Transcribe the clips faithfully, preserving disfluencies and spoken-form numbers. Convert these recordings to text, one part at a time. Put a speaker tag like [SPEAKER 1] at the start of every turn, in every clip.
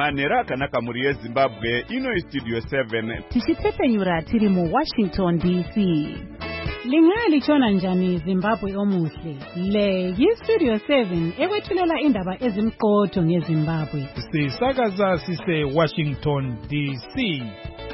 [SPEAKER 1] manhero akanaka muri yezimbabwe. Ino istudio seven
[SPEAKER 2] tichitepenyura tiri mu Washington D C. Lingali chona njani Zimbabwe omuhle. Le yistudio seven ekwethulela indaba ezimqotho ngeZimbabwe.
[SPEAKER 3] Sisakaza sise Washington D C.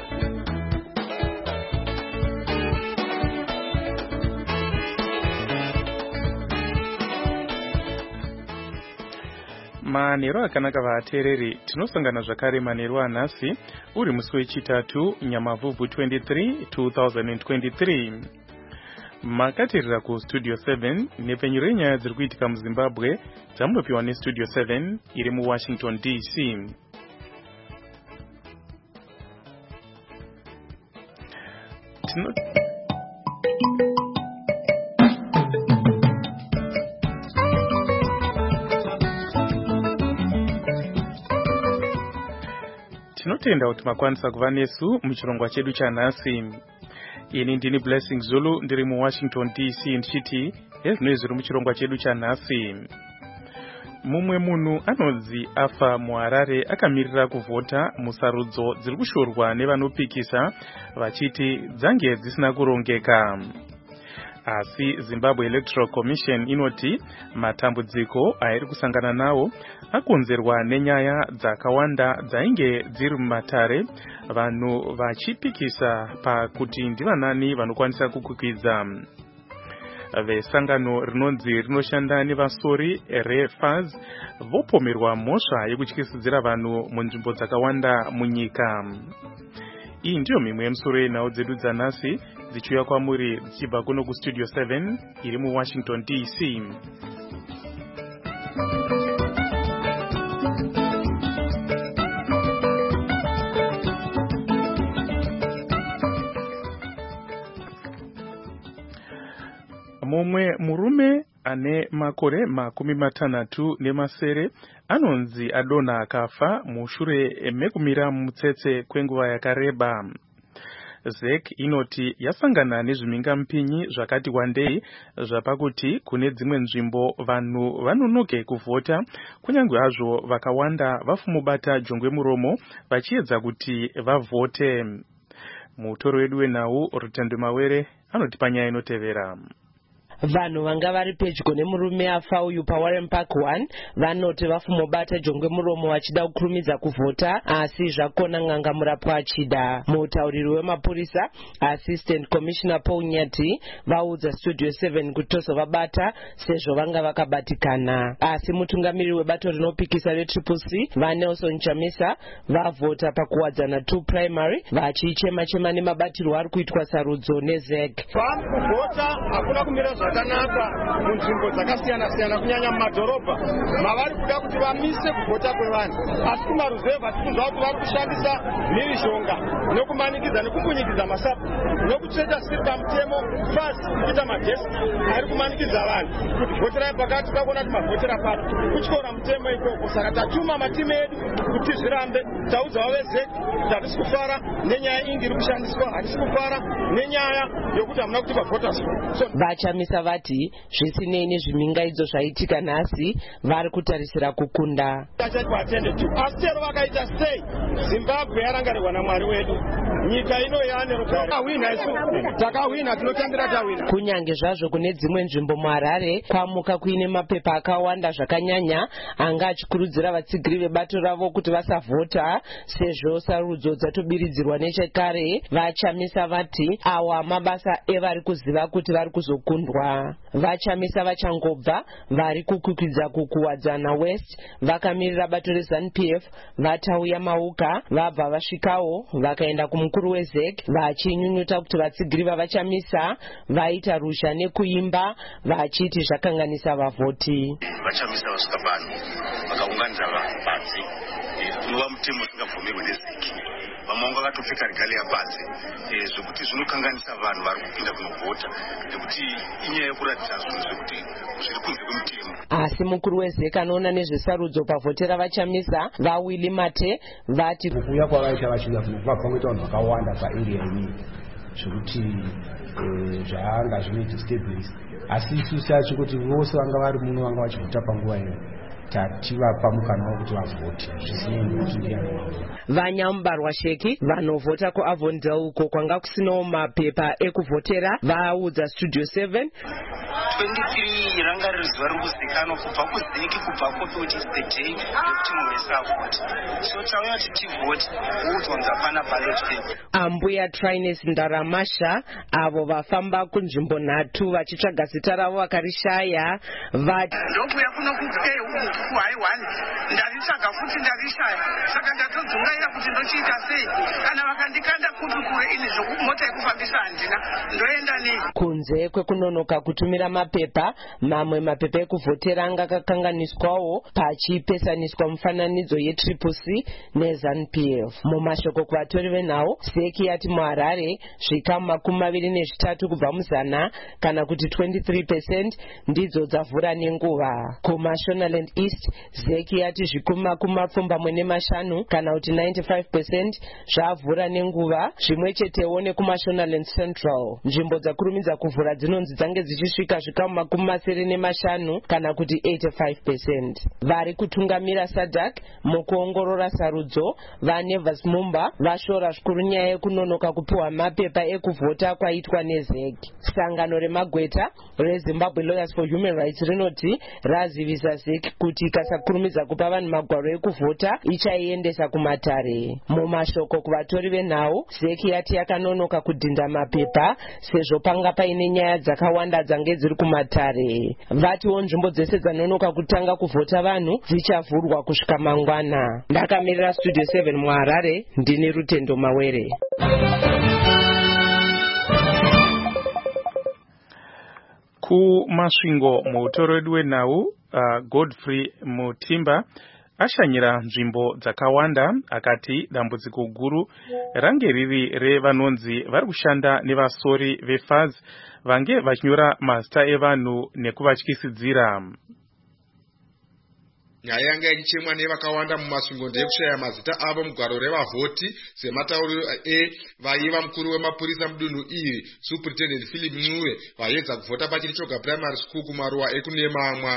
[SPEAKER 4] Manhero akanaka vatereri, tinosangana zvakare manhero anhasi uri musi wechitatu Nyamavhuvhu twenty-three two thousand twenty-three. Makatirira ku Studio seven nepenyu renyaya dziri kuitika muZimbabwe dzamunopiwa neStudio seven iri mu Washington D C. Tino... Tinotenda kuti makwanisa kuva nesu muchirongwa chedu chanhasi. Ini ndini Blessing Zulu ndiri mu Washington D C ndichiti ezvinoi zviri muchirongwa chedu chanhasi. Mumwe munhu anonzi afa muHarare akamirira kuvhota musarudzo dziri kushorwa nevanopikisa vachiti dzange dzisina kurongeka. Asi Zimbabwe Electoral Commission inoti matambudziko airi kusangana nawo akonzerwa nenyaya dzakawanda dzainge dziri mumatare, vanhu vachipikisa pakuti ndivanani vanokwanisa kukwikwiza. Vesangano rinonzi rinoshanda nevasori reFAZ vopomerwa mhosva yekutyisidzira vanhu munzvimbo dzakawanda munyika. Iyi ndiyo mimwe yemusoro yenhau dzedu dzanhasi dzichiuya kwamuri dzichibva kuno kuStudio seven iri mu Washington D C. Mumwe murume ane makore makumi matanhatu nemasere anonzi adonha akafa mushure mekumira mutsetse kwenguva yakareba. Z E C inoti yasangana nezvimingamupinyi zvakati wandei zvapakuti kune dzimwe nzvimbo vanhu vanonoke kuvhota kunyange hazvo vakawanda vafumubata jongwe muromo vachiedza kuti vavhote. Mutoro wedu wenhau Rutendo Mawere anoti panyaya inotevera.
[SPEAKER 5] Vanhu vanga vari pedyo nemurume afa uyu paWarren Park one vanoti vafumobata jongwe muromo vachida kukurumidza kuvhota, asi zvakona n'anga murapwa achida. Mutauriri wemapurisa Assistant Commissioner Paul Nyati vaudza Studio seven kuti tozovabata sezvo vanga vakabatikana. Asi mutungamiriri webato rinopikisa reTriple C vaNelson Chamisa vavhota pakuwadzana two primary vachichema chema nemabatirwo ari kuitwa sarudzo neZ E C.
[SPEAKER 6] Zvakanaka munzvimbo dzakasiyana siyana kunyanya mumadhorobha mavari kuda kuti vamise kuvhota kwevanhu, asi kumaruzevha tikunzwa kuti vari kushandisa mhirizhonga nokumanikidza nekukunyikidza masapu nokutsveta siri pamutemo fasi kuita madheski ari kumanikidza vanhu kuti vhoterai pakati takuona kuti mavhotera pato kutyora mutemo ikoko. Saka tatuma matimu edu kuti zvirambe taudzawo veZ E C kuti hatisi kufara nenyaya ingi iri kushandiswa, hatisi kufara nenyaya yokuti hamuna kuti pavhota
[SPEAKER 5] vachamisa vati zvisinei nezvimingaidzo zvaitika nhasi vari kutarisira kukunda.
[SPEAKER 6] Asi chero vakaita sei Zimbabwe yarangarirwa naMwari wedu, nyika ino yaane rugare isu takawina, tinotambira tawina.
[SPEAKER 5] Kunyange zvazvo kune dzimwe nzvimbo muHarare kwamuka kuine mapepa akawanda zvakanyanya anga achikurudzira vatsigiri vebato ravo kuti vasavhota sezvo sarudzo dzatobiridzirwa nechekare. Vachamisa vati awa mabasa evari kuziva kuti vari kuzokundwa. Vachamisa vachangobva vari kukukwidza kukuwadzana West vakamirira bato reZANU P F vatauya mauka vabva vasvikawo vakaenda kumukuru weZ E C vachinyunyuta kuti vatsigiri vavachamisa vaita rusha nekuimba vachiti zvakanganisa vavhoti.
[SPEAKER 7] Vachamisa vasvika pano vakaunganidza vapasi unova mutemo usingabvumirwi neZ E C. Vamwe vakatopfeka regalia pasi zvokuti zvinokanganisa vanhu vari kupinda kunovhota nekuti inyaya yekuratidza zvinhu zvekuti zviri kunze kwemutemo.
[SPEAKER 5] Asi mukuru weZ E C anoona nezvesarudzo pavhotera vachamisa vaWilly Mate vati
[SPEAKER 8] kuuya kwavaita vachida kunobva pangoita vanhu vakawanda paarea inii zvokuti zvanga zvinoita stabilis, asi isu sacho kuti vose vanga vari muno vanga vachivhota panguva iyo tativapa mukana wekuti vavhote zvisinei kuti ndiani.
[SPEAKER 5] Vanyambarwa Sheki vanovhota kuAvondale uko kwanga kusinawo mapepa ekuvhotera vaudza Studio seven
[SPEAKER 9] twenty-three ranga rizuva rikuzikanwa kubva kuzeki kubva kopi which is the day yekuti munhu wese avhoti. So tauya kuti tivhoti uudzwanza pana ballot paper.
[SPEAKER 5] Ambuya Trines Ndaramasha avo vafamba kunzvimbo nhatu vachitsvaga zita ravo vakarishaya vati
[SPEAKER 9] ndokuya kuno kuhaiwani ndaritsvaga futi ndarishaya saka ndatodzungaira kuti ndochiita sei kana vakandikanda kupi kure ini zvokumota yekufambisa handina ndoenda nei.
[SPEAKER 5] Kunze kwekunonoka kutumira mapepa mamwe mapepa ekuvhotera anga akakanganiswawo pachipesaniswa mufananidzo yetriple C neZANU P F. Mumashoko kuvatori venhau Seki yati muHarare zvikamu makumi maviri nezvitatu kubva muzana kana kuti twenty-three percent ndidzo dzavhura nenguva. KuMashonaland East Zeki yati zvikumi makumi mapfumbamwe nemashanu kana kuti ninety-five percent zvavhura nenguva, zvimwe chetewo nekuMashonaland Central. Nzvimbo dzakurumidza kuvhura dzinonzi dzange dzichisvika zvikamu makumi masere nemashanu kana kuti eighty-five percent. Vari kutungamira SADC mukuongorora sarudzo vaNevas Mumba vashora zvikuru nyaya yekunonoka kupiwa mapepa ekuvhota kwaitwa neZeki. Sangano remagweta reZimbabwe Lawyers for Human Rights rinoti razivisa Zeki kuti ikasakurumidza kupa vanhu magwaro ekuvhota ichaiendesa kumatare. Mumashoko kuvatori venhau Zeki yati yakanonoka kudhinda mapepa sezvo panga paine nyaya dzakawanda dzange dziri kumatare. Vatiwo nzvimbo dzese dzanonoka kutanga kuvhota vanhu dzichavhurwa kusvika mangwana. Ndakamirira Studio seven muHarare, ndini Rutendo Mawere.
[SPEAKER 4] Kumasvingo muutoro wedu wenhau uh, Godfrey Mutimba ashanyira nzvimbo dzakawanda akati dambudziko guru range riri revanonzi vari kushanda nevasori veF A Z vange vachinyora mazita evanhu nekuvatyisidzira.
[SPEAKER 10] Nyaya yanga ichichemwa nevakawanda mumasvingo ndeyekushaya mazita avo mugwaro revavhoti sematauriro evaiva mukuru wemapurisa mudunhu iri Superintendent Philip Mnuwe vaedza kuvhota pachiri choga primary school kumaruwa ekunemamwa.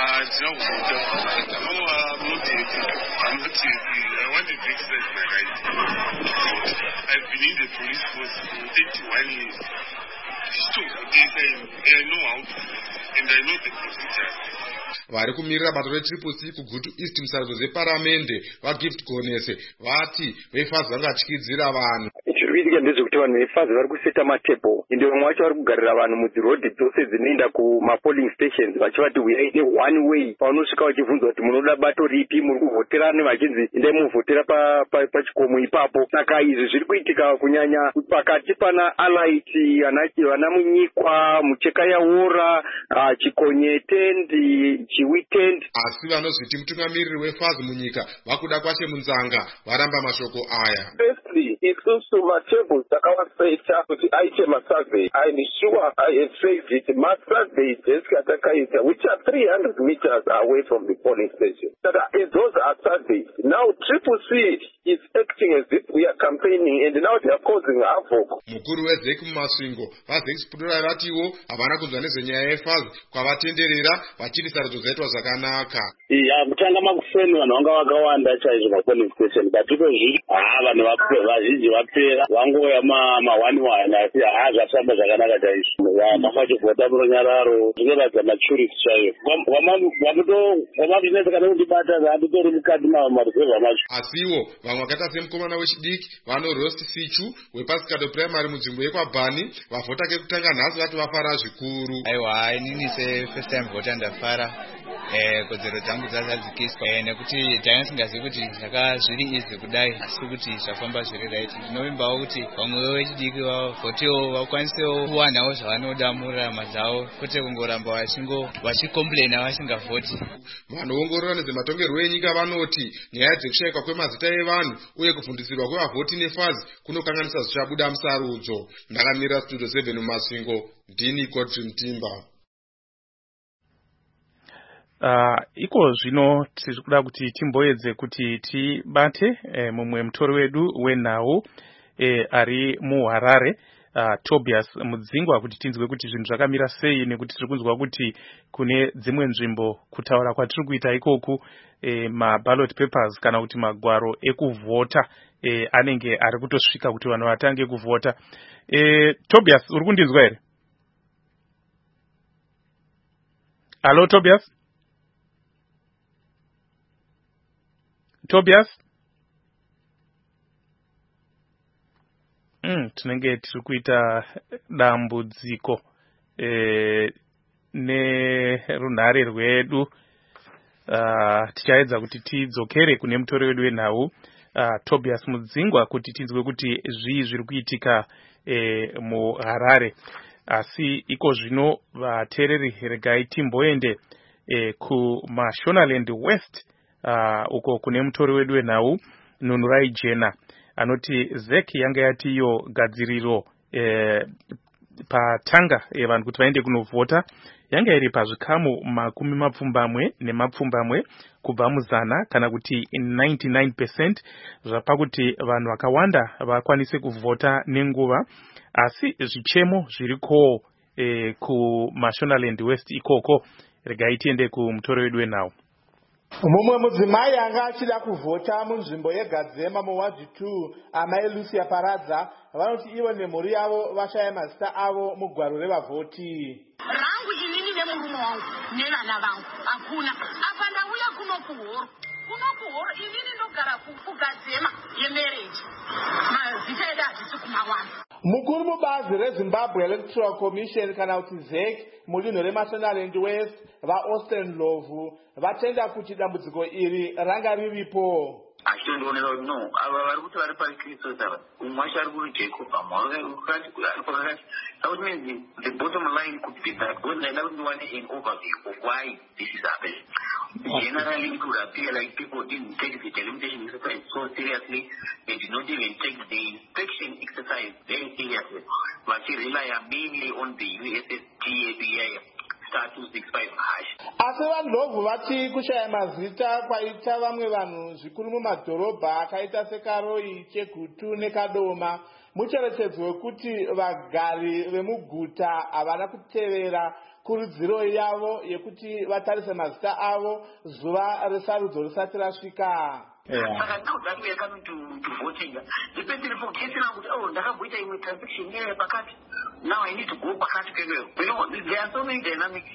[SPEAKER 10] Vari kumirira bato retriple C kuGutu East musarudzo dzeparamende vaGift Gonese vati veF A Z vangatyidzira vanhu.
[SPEAKER 11] Chirikuitika ndezvekuti vanhu veF A Z vari kuseta matebo ende vamwe vacho vari kugarira vanhu mudzirodhi dzose dzinoenda kumapolling stations vachivati uyaite one way paunosvika vachibvunzwa kuti munoda bato ripi muri kuvhoterani vachinzi endai muvhotera pachikomo ipapo. Saka izvi zviri kuitika kunyanya pakati pana Alaiti vana Munyikwa Mucheka Yaora Chikonye Tendi Chiwitendi.
[SPEAKER 10] Asi vanozviti mutungamiriri weF A Z munyika vakuda kwashe munzanga varamba mashoko aya.
[SPEAKER 11] Firstly, isusu matebo takawaseta kuti aite masurvey. I'm sure I have said it. Masurvey Jessica Takaita, which are three hundred meters away from the polling station. So that those are surveys. Now Triple C is acting as if we are campaigning and now they are causing havoc.
[SPEAKER 10] Mukuru weZeki mumasvingo vaZeki Spudura vatiwo havana kunzwa nezvenyaya yeF A Z kwavatenderera vachiti sarudzo dzaitwa zvakanaka.
[SPEAKER 12] Iya kutanga makufeni vanhu vanga vakawanda chaizvo mapolling station katiko zviri haa vanhu vazhinji vapera vangoya ma-one one asi haa zvafamba zvakanaka chaizvo mafachivhota muronyararo zvinoratidza maturity chaiyo wamabusinesi kana kundibata zvaanditori mukati maruzevha macho.
[SPEAKER 10] Asiwo vamwe vakaita semukomana wechidiki vano Rost Sichu wePasikado Primary munzvimbo yekwabhani vavhota kekutanga nhasi vati vafara zvikuru.
[SPEAKER 13] Aiwa inini se first time vota ndafara eh kodzero dzangu dzazadzikiswa eh nekuti tanga singazivi kuti zvaka zviri easy kudai asi kuti zvafamba zviri right. Ndinovimbawo kuti vamwe vechidiki vavotewo vakwanisewo kuwanawo zvavanoda murarama dzavo kwete kungoramba vachingo vachicomplaina vasingavhoti.
[SPEAKER 10] Vanoongorora nezvematongerwo enyika vanoti nyaya dzekushayikwa kwemazita evanhu uye kufundisirwa kwevavhoti neF A Z kunokanganisa zvichabuda musarudzo. Ndakamirira Studio seven mumasvingo, ndini Godfrey Mutimba.
[SPEAKER 4] Uh, iko zvino tiri kuda kuti timboedze kuti tibate eh, mumwe mutori wedu wenhau eh, ari muHarare uh, Tobias Mudzingwa kuti tinzwe kuti zvinhu zvakamira sei, nekuti tiri kunzwa kuti kune dzimwe nzvimbo kutaura kwatiri kuita ikoku eh, ma ballot papers kana kuti magwaro ekuvhota eh, anenge ari kutosvika kuti vanhu vatange kuvhota. Eh, Tobias, uri kundinzwa here? Hello Tobias? Tobias? Mm, tinenge tiri kuita dambudziko eh, nerunhare rwedu. Uh, tichaedza kuti tidzokere kune mutori wedu wenhau uh, Tobias Mudzingwa kuti tinzwe kuti zvii zviri kuitika eh, muHarare. Asi iko zvino vateereri regai timboende eh, kuMashonaland West uh, uko kune mutori wedu wenhau Nunurai Jena anoti Z E C yanga yati iyo gadziriro eh, patanga eh, vanhu kuti vaende kunovhota yanga iri pazvikamu makumi mapfumbamwe nemapfumbamwe kubva muzana kana kuti ninety-nine percent zvapakuti vanhu vakawanda vakwanise kuvhota nenguva. Asi zvichemo zviriko eh, kuMashonaland West ikoko. Regai tiende kumutori wedu wenhau.
[SPEAKER 14] Mumwe mudzimai anga achida kuvhota munzvimbo yeGadzema muwadhi two amai Lucia Paradza vanoti ivo nemhuri yavo vashaya mazita avo mugwaro revavhoti.
[SPEAKER 15] Rangu inini nemurume wangu nevana vangu hakuna. Apa ndauya kuno kuhoro. Kuno kuhoro inini ndogara kuGadzema yemarriage. Mazita edu hatisi kumawana.
[SPEAKER 14] Mukuru mubazi reZimbabwe Electoral Commission kana kuti Z E C mudunhu reMashonaland West vaAustin Lovu vatenda kuti dambudziko iri ranga riripo.
[SPEAKER 16] Achindonera kuti no ava vari kuti vari paKristu sava umwe wacho ari kuri Jacob amwe ukati ari pakati. That means the bottom line could be that when I don't want an overview of why this is happening. Generally, it would appear like people didn't take the delimitation exercise so seriously. They did not even take the inspection exercise very seriously. But they rely mainly on the U S S T A B I star two six five hash.
[SPEAKER 14] Asi vanhu Lovu vati kushaya mazita kwaita vamwe vanhu zvikuru mumadhorobha akaita seKaroi, Chegutu neKadoma mucherechedzo wekuti vagari vemuguta havana kutevera kurudziro yavo yekuti vatarise mazita avo zuva resarudzo risati rasvika.
[SPEAKER 16] Saka now that we are coming to, to voting, the person forgetting out, oh, ndakabhuita imwe transaction here pakati. Now I need to go pakati pemwe. You know, there are so many dynamics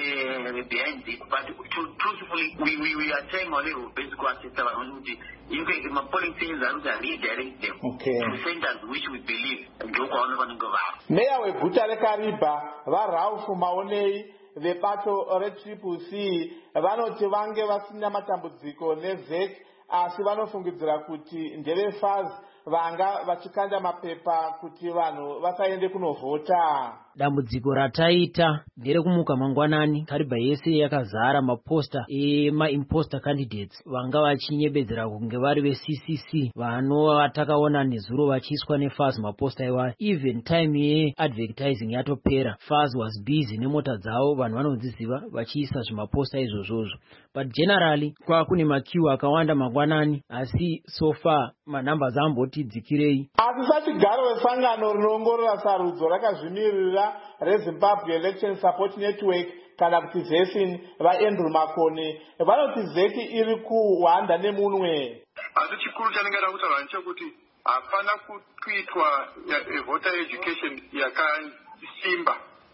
[SPEAKER 16] uh, behind this, but truthfully, we, we, we are trying a little basic assistance on the you can my polling stations are to redirect them
[SPEAKER 14] okay.
[SPEAKER 16] to centers which we believe ndoko vanogova.
[SPEAKER 14] Meya weguta reKariba vaRalph Maonei vebato reTriple C vanoti vange vasina matambudziko neZ E C asi vanofungidzira kuti ndevefaz vanga vachikanda mapepa kuti vanhu vasaende kunovhota.
[SPEAKER 17] Dambudziko rataita nderekumuka mangwanani Kariba yese yakazara maposta ema-imposter candidates vanga vachinyebedzera kunge vari ve-C C C vanova vatakaona nezuro vachiiswa neFAZ maposta iwayo. Even time ye-advertising yatopera FAZ was busy nemota dzavo vanhu vanodziziva vachiisa zvimaposta izvozvozvo. But generally kwakune makiu akawanda mangwanani asi so far manamba zamboti dzikirei.
[SPEAKER 14] Asisati garo vesangano rinoongorora sarudzo rakazvimirira reZimbabwe Election Support Network kana kuti Z E C N vaAndrew Makone vanoti Z E C iri kuhwanda nemunwe.
[SPEAKER 18] Asi chikuru chanengada kutaura ndechekuti hapana kuitwa voter education yakasimba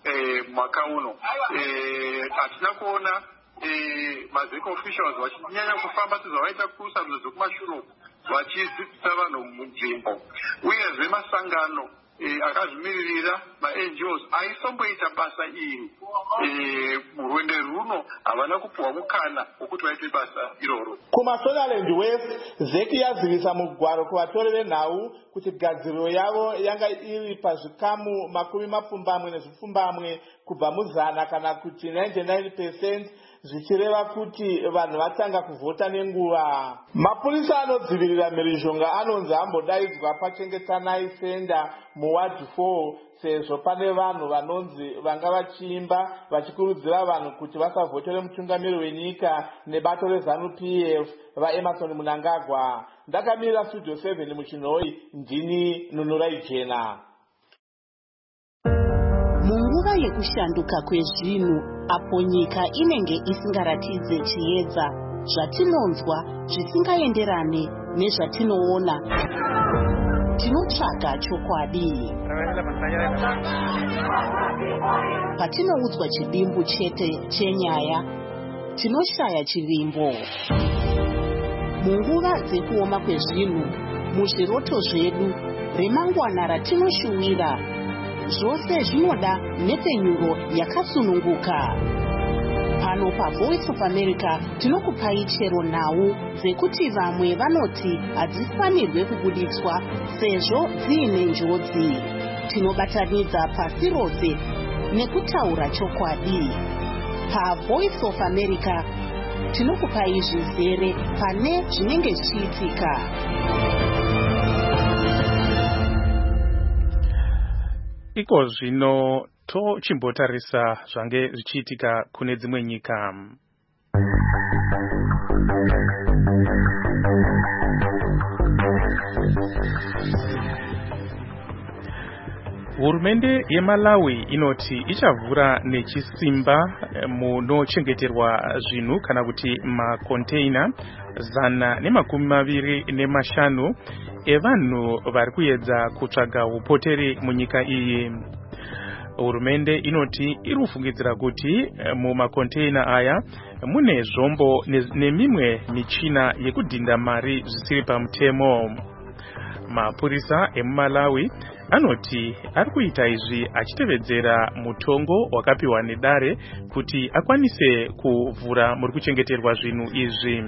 [SPEAKER 18] mwaka uno. Hatina kuona mazec officials vachinyanya kufamba sezvavaita kusarudzo dzekumashure vachidzidzisa vanhu munzvimbo uyezve masangano akazvimiririra maN G Os aisomboita basa iri murwendo runo havana kupuwa mukana wokuti vaite basa iroro.
[SPEAKER 14] KuMashonaland West Z E C yazivisa mugwaro kuvatori venhau kuti gadziriro yavo yanga iri pazvikamu makumi mapfumbamwe nezvipfumbamwe kubva muzana kana kuti ninety-nine percent zvichireva kuti vanhu vatanga kuvhota nenguva. Mapurisa anodzivirira mhirizhonga anonzi ambodaidzwa paChengetanai Center muwadhi four sezvo pane vanhu vanonzi vanga vachiimba vachikurudzira vanhu kuti vasavhotere mutungamiri wenyika nebato reZANU P F vaEmerson Mnangagwa. Ndakamirira Studio seven muchinhoi ndini Nunurai Jena.
[SPEAKER 19] munguva yekushanduka kwezvinhu apo nyika inenge isingaratidze chiedza zvatinonzwa zvisingaenderane nezvatinoona, tinotsvaga chokwadi. Patinoudzwa chidimbu chete chenyaya, tinoshaya chivimbo. Munguva dzekuoma kwezvinhu, muzviroto zvedu, remangwana ratinoshuwira, zvose zvinoda mhepfenyuro yakasununguka. Pano paVoice of America tinokupai chero nhau dzekuti vamwe vanoti hadzifanirwe kubuditswa sezvo dziine njodzi. Tinobatanidza pasi rose nekutaura chokwadi. PaVoice of America tinokupai zvizere pane zvinenge zvichiitika.
[SPEAKER 4] Iko zvino tochimbotarisa zvange zvichiitika kune dzimwe nyika. Hurumende yeMalawi inoti ichavhura nechisimba munochengeterwa zvinhu kana kuti makonteina zana nemakumi maviri nemashanu evanhu vari kuedza kutsvaga upoteri munyika iyi. Hurumende inoti iri kufungidzira kuti mumakonteina aya mune zvombo nemimwe michina yekudhinda mari zvisiri pamutemo. Mapurisa emuMalawi anoti ari kuita izvi achitevedzera mutongo wakapiwa nedare kuti akwanise kuvhura muri kuchengeterwa zvinhu izvi.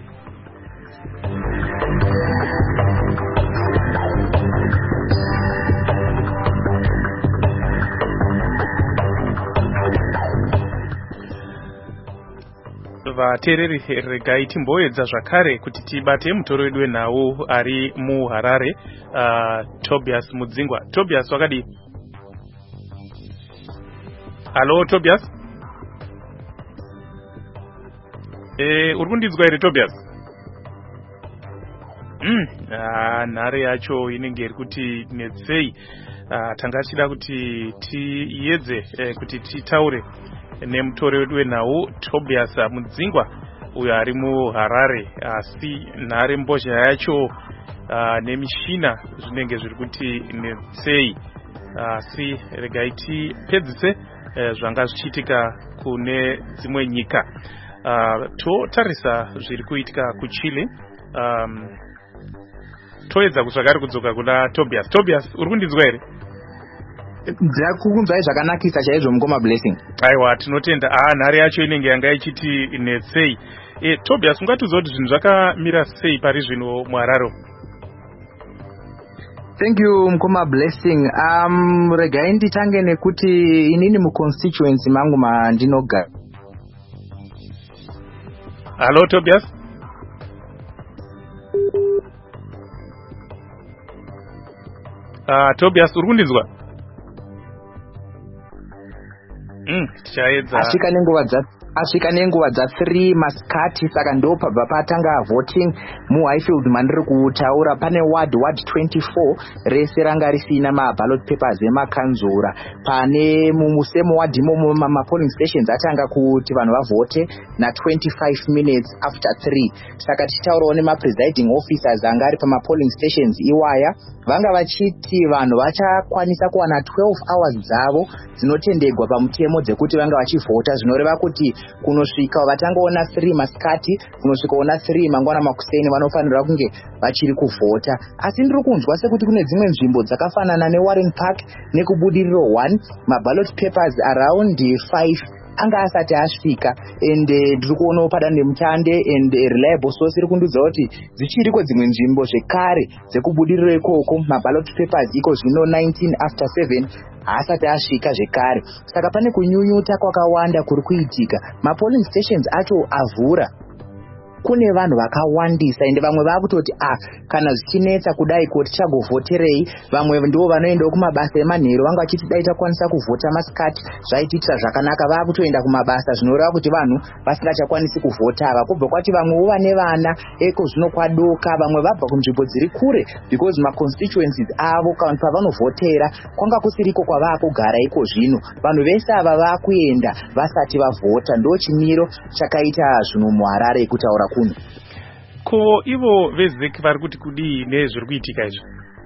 [SPEAKER 4] Vateereri, regai timboedza zvakare kuti tibate mutoro wedu wenhau ari muHarare, uh, Tobias Mudzingwa. Tobias, wakadi? Halo Tobias? Eh, uri kundinzwa here Tobias? Mm, ah, nhare yacho inenge iri kuti netsei. Ah, tanga tichida kuti tiedze eh, kuti titaure nemutore wedu wenhau Tobias Mudzingwa uyo ari muHarare, asi nhare mbozha yacho uh, nemishina zvinenge zviri kuti netsei. Asi regai tipedzise uh, zvanga zvichiitika kune dzimwe nyika. Uh, totarisa zviri kuitika kuChile. Um, toedza kuzvakare kudzoka kuna Tobias. Tobias, uri kundinzwa here?
[SPEAKER 20] Ndakukunzwai zvakanakisa chaizvo mukoma Blessing.
[SPEAKER 4] Aiwa, tinotenda. Ah, nhare yacho inenge yanga ichiti netsei. E, Tobias, ungatiudza kuti zvinhu zvakamira sei pari zvino muHarare?
[SPEAKER 20] Thank you mukoma Blessing. Um, regai nditange nekuti inini muconstituency mangu mandinogara.
[SPEAKER 4] Halo Tobias? Ah, Tobias, uri kundinzwa? Mm, tichaedza.
[SPEAKER 20] Asvika nenguva dza asvika nenguva dza three masikati, saka ndo pabva patanga voting muHighfield mandiri kutaura. Pane ward ward twenty-four rese ranga risina maballot papers emakanzura. Pane mumusemo ward imomo mapolling stations atanga kuti vanhu vavote na twenty-five minutes after three. Saka tichitaurawo nemapresiding officers anga ari pamapolling stations iwaya, vanga vachiti vanhu vachakwanisa kuwana twelve hours dzavo dzinotendegwa pamutemo dzekuti vanga vachivhota, zvinoreva kuti kunosvika vatangaona three masikati kunosvikaona three mangwana makuseni vanofanirwa kunge vachiri kuvhota. Asi ndiri kunzwa sekuti kune dzimwe nzvimbo dzakafanana neWarren Park nekubudiriro one maballot papers around five anga asati asvika, and ndiri kuonawo padandemutande and reliable source iri kundiudza kuti dzichiriko dzimwe nzvimbo zvekare dzekubudiriro ikoko maballot papers iko zvino nineteen after seven haasati asvika zvekare. Saka pane kunyunyuta kwakawanda kuri kuitika. Mapolling stations acho avhura kune vanhu vakawandisa ende vamwe vakutoti ah kana zvichinetsa kudai kuti tichagovhoterei. Vamwe ndo vanoendawo kumabasa emanheru vanga vachiti dai takwanisa kuvhota masikati zvaitiitira zvakanaka, vakutoenda kumabasa zvinoreva kuti vanhu vasingachakwanisi kuvhota ava. Kubva kwati vamwewo vane vana eko zvino kwadoka, vamwe vabva kunzvimbo dziri kure because maconstituencies avo pavanovhotera kwanga kusiriko kwavaa kugara iko zvino. Vanhu vese ava vakuenda vasati vavhota, ndo chimiro chakaita zvinhu muHarare kutaura kuno.
[SPEAKER 4] Ko ivo vezeki vari kuti kudii nezviri kuitika izvi?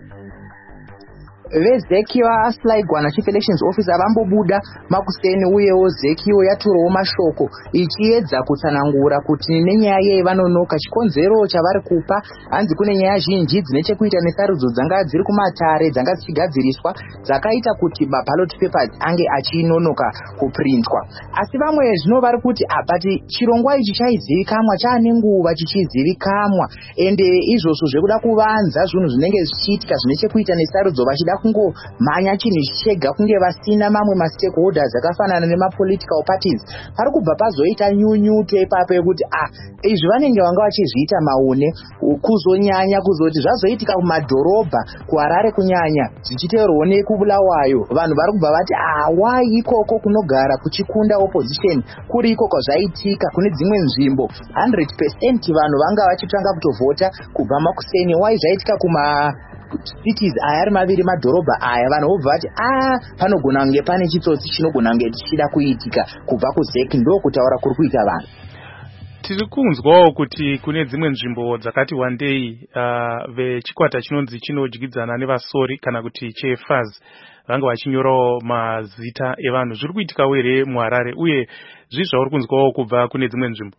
[SPEAKER 20] Vezeki vaSlaigwana Chief Elections Officer vambobuda makuseni uyewo zekiwo yaturawo mashoko ichiedza kutsanangura kuti nenyaya yei vanonoka. Chikonzero chavari kupa hanzi kune nyaya zhinji dzine chekuita nesarudzo dzanga dziri kumatare dzanga dzichigadziriswa dzakaita kuti maballot papers ange achinonoka kuprintwa. Asi vamwe zvino vari kuti abati chirongwa ichi chaizivikamwa chaane nguva chichizivikamwa ende izvozvo zvekuda kuvanza zvinhu zvinenge zvichiitika zvine chekuita nesarudzo vachida kungo manya chinhu chega kunge vasina mamwe ma-stakeholders akafanana nema-political parties. Pari kubva pazoita nyunyuto ipapo yekuti ah izvi vanenge vanga vachizviita maone kuzonyanya kuzoti zvazoitika kumadhorobha kuHarare kunyanya zvichiteerwawo nekubulawayo. Vanhu vari kubva vati ah why ikoko kunogara kuchikunda opposition kuri iko kwazvaitika kune dzimwe nzvimbo one hundred percent vanhu vanga vachitanga kutovhota kubva makuseni. Why zvaitika kuma cities aya ari maviri madhorobha aya vanhu vobva vati ah panogona kunge pane chitsotsi chinogona kunge chichida kuitika kubva kuzeki, ndo kutaura kuri kuita vanhu.
[SPEAKER 4] Tiri kunzwawo kuti kune dzimwe nzvimbo dzakati wandei uh, vechikwata chinonzi chinodyidzana nevasori kana kuti chefaz vanga vachinyorawo mazita evanhu. Zviri kuitikawo here muHarare uye zvii zvauri kunzwawo kubva kune dzimwe nzvimbo?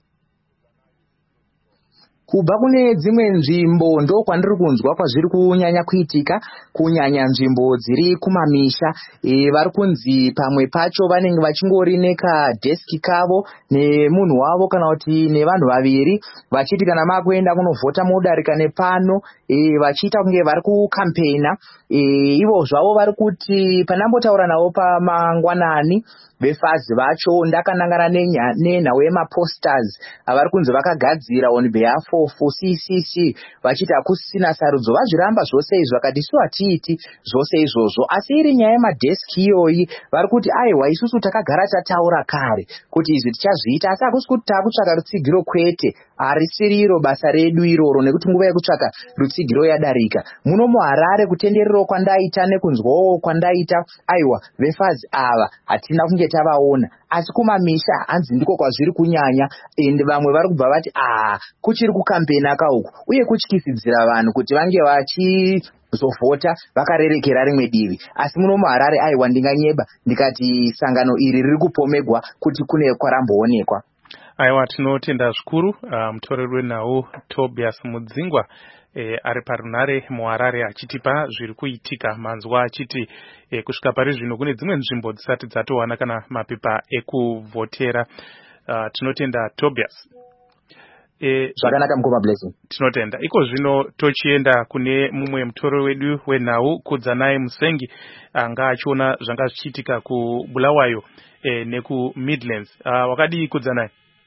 [SPEAKER 20] Kubva kune dzimwe nzvimbo ndo kwandiri kunzwa kwazviri kunyanya kuitika, kunyanya nzvimbo dziri kumamisha. E, vari kunzi pamwe pacho vanenge vachingori nekadeski kavo nemunhu wavo kana kuti nevanhu vaviri vachiti kana makuenda kunovhota modarika nepano e, vachiita kunge vari kukampena. E, ivo zvavo vari kuti panambotaura navo pamangwanani vefazi vacho ndakanangana nenhau yemaposters avari kunzi vakagadzira on behalf of C C C vachiti hakusisina sarudzo. Vazviramba zvose izvi vakati isu hatiiti zvose izvozvo, asi iri nyaya yemadheski iyoyi vari kuti aiwa isusu takagara tataura kare kuti izvi tichazviita, asi hakusi kuti taakutsvaka rutsigiro kwete. Harisiri iro basa redu iroro nekuti nguva yekutsvaka rutsigiro yadarika. Muno muHarare kutenderero kwandaita nekunzwawo kwandaita aiwa vefazi ava hatina kunge tavaona, asi kumamisha hanzi ndiko kwazviri kunyanya ende vamwe vari kubva vati ah kuchiri kukampena kauku uye kutyisidzira vanhu kuti vange vachizovhota vakarerekera rimwe divi. Asi muno muHarare aiwa ndinganyeba ndikati sangano iri riri kupomegwa kuti kune kwaramboonekwa.
[SPEAKER 4] Aiwa, tinotenda zvikuru uh, mutoreri wenhau Tobias Mudzingwa e, ari parunare muHarare achitipa zviri kuitika manzwa achiti e, kusvika pari zvino kune dzimwe nzvimbo dzisati dzatowana kana mapepa ekuvhotera. Uh, tinotenda Tobias.
[SPEAKER 20] E, zvakanaka mukoma Blessing.
[SPEAKER 4] Tinotenda. Iko zvino tochienda kune mumwe mutoreri wedu wenhau Kudzanai Musengi anga achiona zvanga zvichiitika kuBulawayo e, neku Midlands. Uh, wakadii Kudzanai?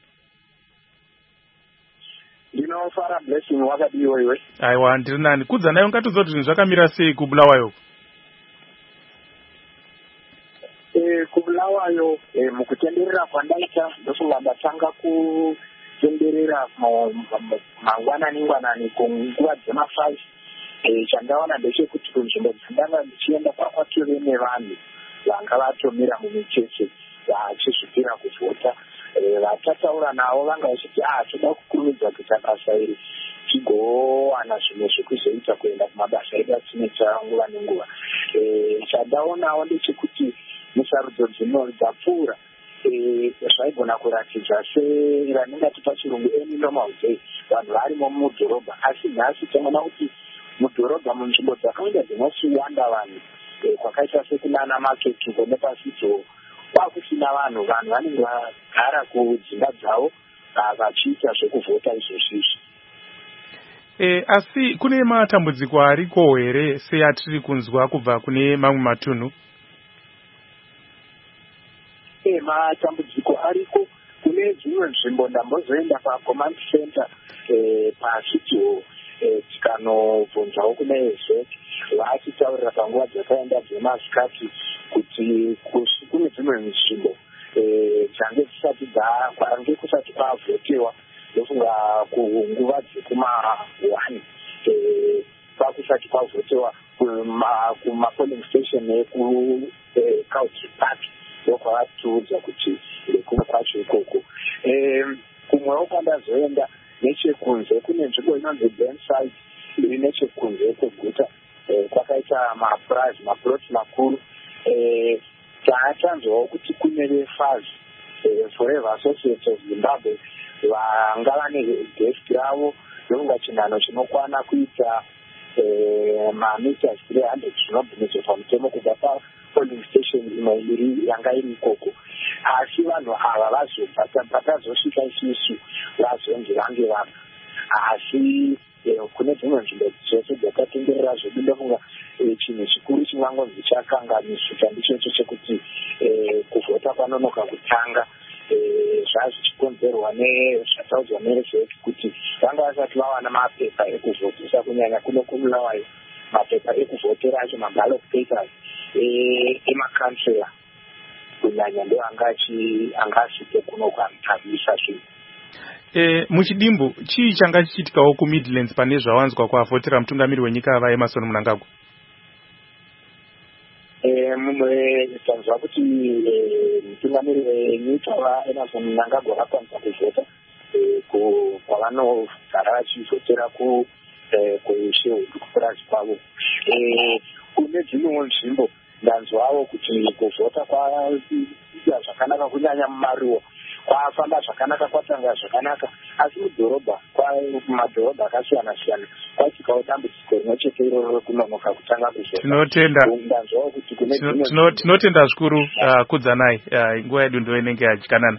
[SPEAKER 21] Ndinofara Blessing, wakadiwo iwe?
[SPEAKER 4] Aiwa, ndiri nani. Kudzanai ungatiudza kuti zvinhu zvakamira sei kuBulawayo?
[SPEAKER 21] Eh, kuBulawayo eh, mukutenderera kwandaita ndofunga ndatanga kutenderera mangwanani ngwanani kunguva dzemafive. Eh, chandaona ndechekuti kunzvimbo dzandanga ndichienda kwakwative nevanhu vanga vatomira mumicheche vachizvipira kuvhota. Vatataura navo vanga vachiti ah toda kukurumidza kuita basa iri tigowana zvimwe zvekuzoita kuenda kumabasa edu atinoita nguva nenguva. Chandaonawo ndechekuti musarudzo dzino dzapfuura zvaigona kuratidza seraningati pachirungu any normal day vanhu varimo mudhorobha, asi nhasi tinoona kuti mudhorobha munzvimbo dzakawanda dzinosiwanda vanhu kwakaita sekunana maketi kone pasidzo kwakusina vanhu vanhu vanenge vagara kudzimba dzavo vachiita zvekuvhota izvozvizvi.
[SPEAKER 4] E, asi kune matambudziko ariko here seatiri kunzwa kubva kune mamwe matunhu?
[SPEAKER 21] E, matambudziko ariko kune dzimwe nzvimbo ndambozoenda pacommand center pacity hall tikanobvunzawo kune ezek vachitaurira panguva dzakaenda dzemasikati kuti kune dzimwe nzvimbo dzange dzisati kwange kusati kwavhotewa ndofunga kunguva dzekuma one pakusati kwavhotewa kumapolling station ekucountry park ndokwavatiudza kuti kumwe kwacho ikoko. Kumwewo kwandazoenda nechekunze kune nzvimbo inonzi Benside iri nechekunze kweguta kwakaita mapurazi maploti makuru. Taatanzwawo kuti kune vefazi Forever Associates of Zimbabwe vanga vane desk yavo ndokunga chinhano chinokwana kuita mameters three hundred zvinobvumidzwa pamutemo kubva papolling station imwe iri yanga iri ikoko. Asi vanhu ava vazobva patazosvika isusu vazonzi vange vanhu, asi kune dzimwe nzvimbo dzose dzakatenderera zvedu ndofunga chinhu chikuru chingangonzi chakanganisika ndichocho chekuti kuvhota kwanonoka kutanga zvazvichikonzerwa nezvataudzwa nerezveki kuti vanga vasati vawana mapepa ekuvhotesa kunyanya kuno kumulawayo mapepa ekuvhotera acho maballot papers emakansela kunyanya ndo angasvike kuno kwamutambisa zvinhu.
[SPEAKER 4] E, muchidimbu chii changa chichitikawo kuMidlands pane zvawanzwa kwavhotera mutungamiri wenyika vaEmmerson Mnangagwa?
[SPEAKER 21] mumwe tanzwa kuti mutungamiri wenyika vaEmmerson Mnangagwa vakwanisa kuvhota kwavanogara vachivhotera kuShewood kupurazi kwavo. Kune dzimwewo nzvimbo ndanzwawo kuti kuvhota kwaita zvakanaka kunyanya mumaruwa kwafamba zvakanaka kwatanga zvakanaka, asi mudhorobha kumadhorobha akasiyana siyana kwaitikawo dambudziko rimwe chete iroro rekunonoka kutanga kuvhota.
[SPEAKER 4] Tinotenda tinotenda zvikuru kudzanai, nguva yedu ndo inenge yadyikanana.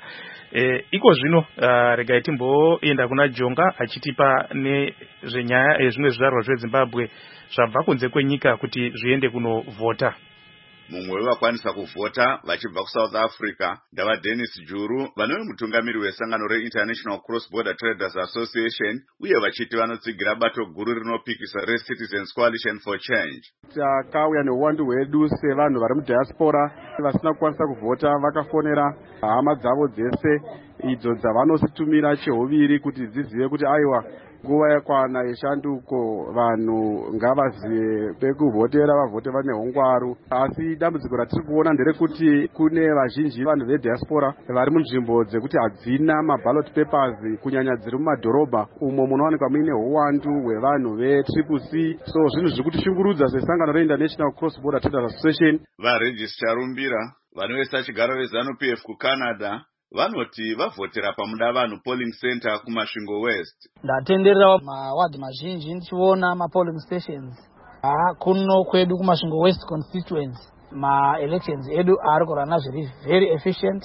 [SPEAKER 4] Iko zvino regai timboenda kuna Jonga achitipa nezvenyaya ezvimwe zvizvarwa zveZimbabwe zvabva kunze kwenyika kuti zviende kunovhota.
[SPEAKER 1] Mumwe wevakwanisa kuvhota vachibva kuSouth Africa ndava Dennis Juru, vanove mutungamiri wesangano reInternational Cross Border Traders Association, uye vachiti vanotsigira bato guru rinopikisa reCitizens Coalition for Change.
[SPEAKER 22] Takauya neuwandu hwedu sevanhu vari mudiaspora vasina kukwanisa kuvhota vakafonera hama dzavo dzese idzo dzavanozitumira cheuviri kuti dzizive kuti aiwa nguva yakwana yeshanduko, vanhu ngavazive pekuvhotera vavhote vane hungwaru. Asi dambudziko ratiri kuona nderekuti kune vazhinji vanhu vediaspora vari munzvimbo dzekuti hadzina maballot papers kunyanya dziri mumadhorobha umo munowanikwa muine uwandu hwevanhu vetriple C. So zvinhu zviri kutishungurudza sesangano reInternational Cross Border Traders Association.
[SPEAKER 1] Varegistrar Rumbira vanoisa chigaro veZANU P F kuCanada vanoti vavhotera pamuda vanhu polling center kuMasvingo West.
[SPEAKER 23] Ndatenderera mawadi mazhinji ndichiona mapolling stations ah kuno kwedu kuMasvingo West constituency ma elections edu ari kurana zviri very efficient.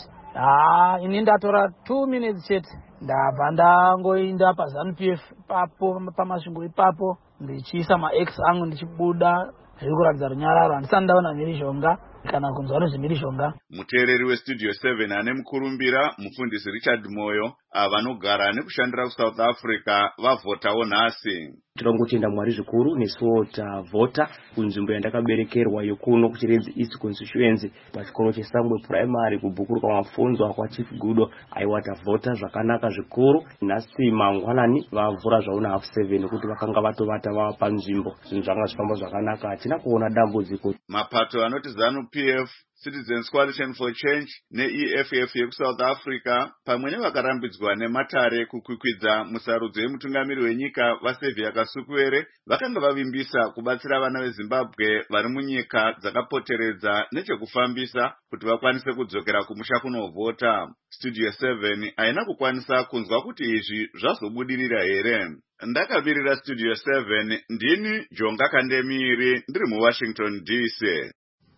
[SPEAKER 23] Ah ini ndatora two minutes chete ndabva ndangoinda paZANU P F papo paMasvingo ipapo ndichiisa ma-ex angu ndichibuda zviri kuratidza runyararo. Handisati ndaona mhirishonga kana kunzwa nezvemhirishonga.
[SPEAKER 1] Muteereri weStudio seven ane mukurumbira mufundisi Richard Moyo avanogara nekushandira kuSouth Africa vavhotawo nhasi.
[SPEAKER 24] Tirongotenda Mwari zvikuru nesuwo tavhota kunzvimbo yandakaberekerwa yokuno kuChiredzi East Constituency pachikoro cheSangwe Primary kubhukuruka mafunzo kwa Chief Gudo. Aiwa tavhota zvakanaka zvikuru. Nhasi mangwanani vavhura zvauna half seven kuti vakanga vatovata vava panzvimbo. Zvinhu zvanga zvifamba zvakanaka, hatina kuona dambudziko.
[SPEAKER 1] Mapato anoti ZANU P F, Citizens Coalition for Change ne-E F F yekuSouth Africa pamwe nevakarambidzwa nematare kukwikwidza musarudzo yemutungamiri wenyika vaSevia Kasukuwere vakanga vavimbisa kubatsira vana veZimbabwe vari munyika dzakapoteredza nechekufambisa kuti vakwanise kudzokera kumusha kunovhota. Studio seven haina kukwanisa kunzwa kuti izvi zvazobudirira here. Ndakavirira Studio seven, ndini Jonga Kandemiri ndiri muWashington D C.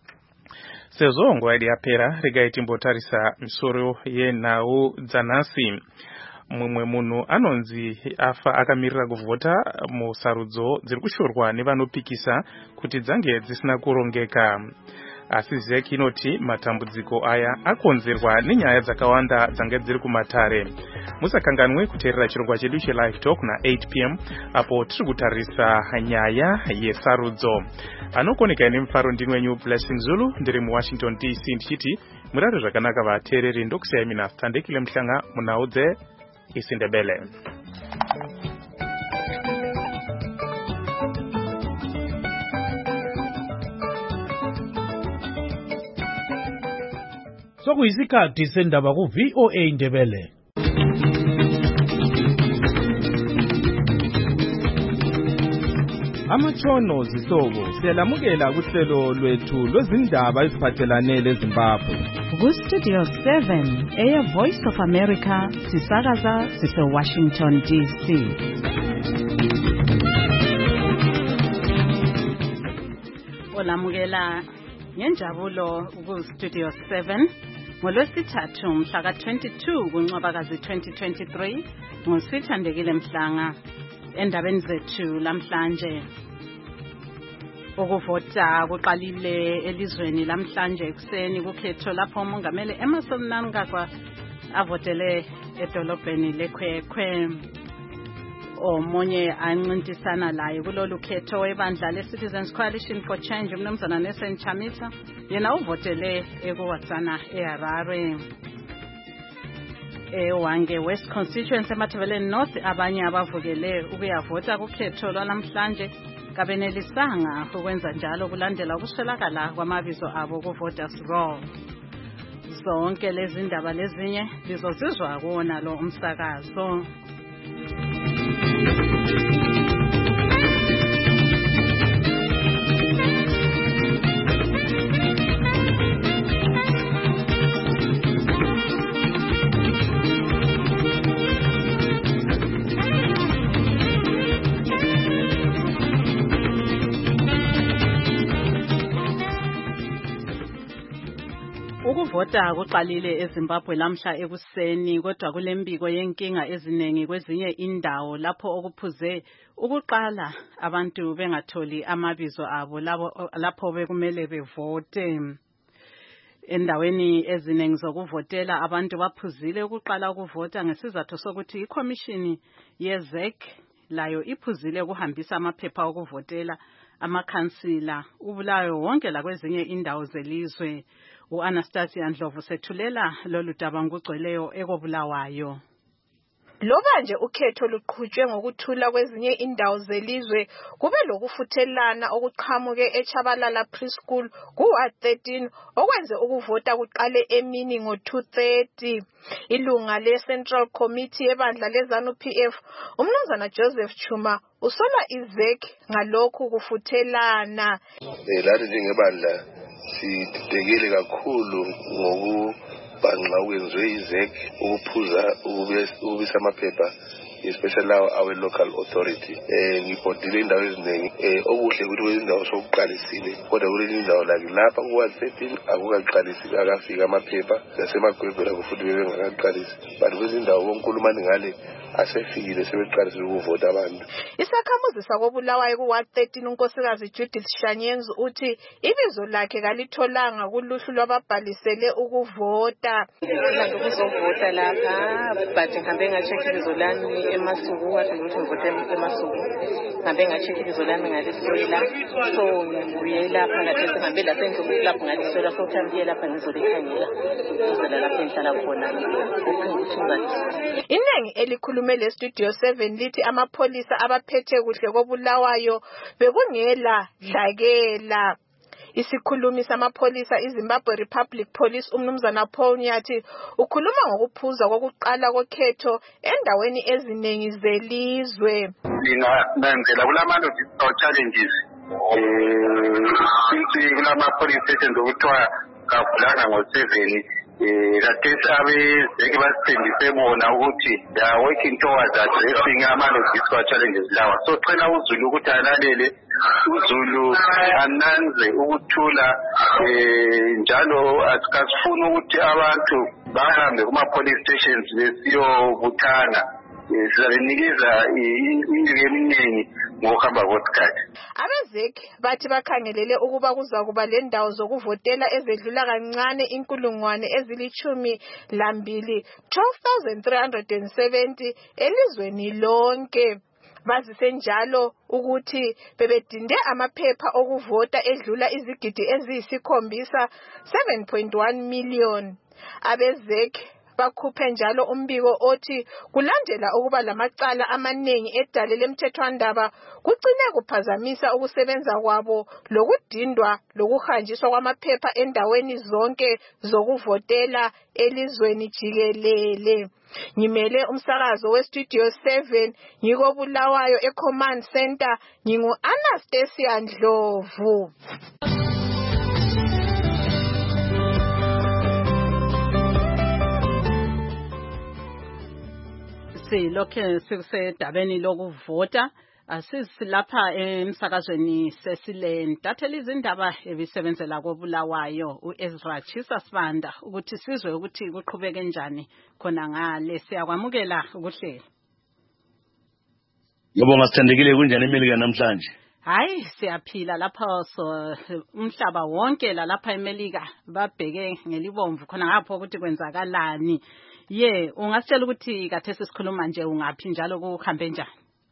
[SPEAKER 4] Sezvo nguva yedu yapera, regai timbotarisa misoro yenhau dzanhasi. Mumwe munhu anonzi afa akamirira kuvhota musarudzo dziri kushorwa nevanopikisa kuti dzange dzisina kurongeka. asi ZEC inoti matambudziko aya akonzerwa nenyaya dzakawanda dzanga dziri kumatare. Musakanganwe kuteerera chirongwa chedu cheLive Talk na eight p m apo tiri kutarisa nyaya yesarudzo. Anokoneka nemufaro ndinwenyu Blessing Zulu ndiri muWashington D C ndichiti murare zvakanaka vateereri ndokusiyai mina Thandekile Mhlanga munhau dzeIsindebele.
[SPEAKER 2] Sokuyisikhathi sendaba ku V O A Indebele.
[SPEAKER 3] Amatshono zihlobo siyalamukela kuhlelo lwethu lwezindaba eziphathelane leZimbabwe.
[SPEAKER 6] Ku Studio seven eya Voice of America sisakaza sise Washington D C. Olamukela ngenjabulo ku Studio seven ngolwesithathu mhla ka twenty-two kuNcwabakazi twenty twenty-three ngosithandekile Mhlanga. Endabeni zethu lamhlanje ukuvota kuqalile elizweni lamhlanje ekseni kukhetho lapho umongameli Emmerson Mnangagwa avotele edolobheni leKwekwe. Omunye ancintisana laye kulolu khetho webandla leCitizens Coalition for Change umnumzana Nelson Chamisa yena uvotele eKwaXana eHarare. Ewange West Constituency eMatabeleland North abanye abavukele ukuyavota kukhetho lwalamhlanje kabenelisanga ukwenza njalo kulandela ukuswelakala kwamabizo abo ku-Voters Roll. Zonke lezi ndaba lezinye lizozizwa kuwona lo umsakazo. Ukuvota kuqalile eZimbabwe lamhla ekuseni kodwa kulembiko yenkinga eziningi kwezinye indawo lapho okuphuze ukuqala abantu bengatholi amabizo abo lapho bekumele bevote. Endaweni eziningi zokuvotela abantu baphuzile ukuqala ukuvota ngesizathu sokuthi iCommission yeZEC layo iphuzile ukuhambisa amaphepha okuvotela amakhansila ubulayo wonke la kwezinye indawo zelizwe. U-Anastasia Ndlovu sethulela lolu daba ngugcweleyo ekobulawayo.
[SPEAKER 7] Loba nje ukhetho luqhutshwe ngokuthula kwezinye indawo zelizwe kube lokufuthelana okuqhamuke eChabalala Preschool ku-Ward thirteen okwenze ukuvota kuqale emini ngo-two thirty. Ilunga le-Central Committee ebandla leZANU P F umnumzana Joseph Chuma usola iZEC ngalokhu kufuthelana.
[SPEAKER 25] Lathi njengebandla sididekile kakhulu ngokubhanqa okwenziwe iZEC ukuphuza ukubisa amaphepha especially lawo awe local authority. Eh ngibhodile indawo eziningi eh okuhle ukuthi kwezindawo sokuqalisile kodwa kule indawo la lapha ku-Ward thirteen akukaqalisile akafika amaphepha nasemagwegwela kufuthi bebengakaqalisi but kwezindawo wonkulumani ngale asefikile sebeqalisile ukuvota abantu.
[SPEAKER 7] Isakhamuzi sakobulawayo ku-Ward thirteen unkosikazi Judith Shanyenzu uthi ibizo lakhe kalitholanga kuluhlu lwababhalisele ukuvota.
[SPEAKER 26] Ngizodla ukuzovota lapha but ngihambe nga-check ibizo lami eMasuku wathi ukuthi ngivote eMasuku. Ngihambe nga-check ibizo lami ngaliswela so ngibuye lapha ngathi ngihambe la sendlu lapho ngaliswela so ngihambe lapha ngizolikhangela ngizela lapho engihlala khona ukuthi ngizaliswela.
[SPEAKER 7] Inengi elikhulu le Studio seven lithi amapholisa abaphethe kuhle kobulawayo bekungela dlakela. Isikhulumi samapholisa iZimbabwe Republic Police umnumzana Paul Nyathi ukhuluma ngokuphuza kokuqala kokhetho endaweni eziningi zelizwe.
[SPEAKER 12] Lingenzela kulamalo challenges eh since kulama police stations okuthiwa kavulana ngo-seven Latest abezeki basithembise bona ukuthi they are working towards addressing ama-logistical challenges lawa. So cela uZulu ukuthi alalele, uZulu ananze ukuthula njalo asikasifuna ukuthi abantu bahambe kuma-police stations besiyobuthana. Sizabenikeza into eminingi ngokuhamba vote
[SPEAKER 7] abezek bathi bakhangelele ukuba kuzakuba lendawo zokuvotela ezedlula kancane inkulungwane ezilichumi lambili twelve thousand three hundred seventy elizweni lonke. Bazisenjalo ukuthi bebedinde amaphepha okuvota edlula izigidi eziyisikhombisa seven point one million. Abezek bakhuphe njalo umbiko othi kulandela ukuba lamacala amaningi edale lemthethwandaba kugcine kuphazamisa ukusebenza kwabo lokudindwa lokuhanjiswa kwamaphepha endaweni zonke zokuvotela elizweni jikelele. Ngimele umsakazo westudio seven ngiko Bulawayo eCommand Center ngingu Anastasia Ndlovu.
[SPEAKER 6] Lokhe sikusedabeni lokuvota asisilapha emsakazweni sesile ntatheli izindaba ebisebenzela koBulawayo uEzra Chisa Sibanda ukuthi sizwe ukuthi kuqhubeke kanjani khona ngale. Siyakwamukela ukuhlela.
[SPEAKER 5] Ngiyabonga sithandekile kunjani eMelika namhlanje?
[SPEAKER 6] Hayi siyaphila lapha so umhlaba wonke la lapha eMelika babheke ngelibomvu khona ngapho ukuthi kwenzakalani. Ye ungasitshela ukuthi kathesi sikhuluma nje ungaphi njalo kuhambe njani?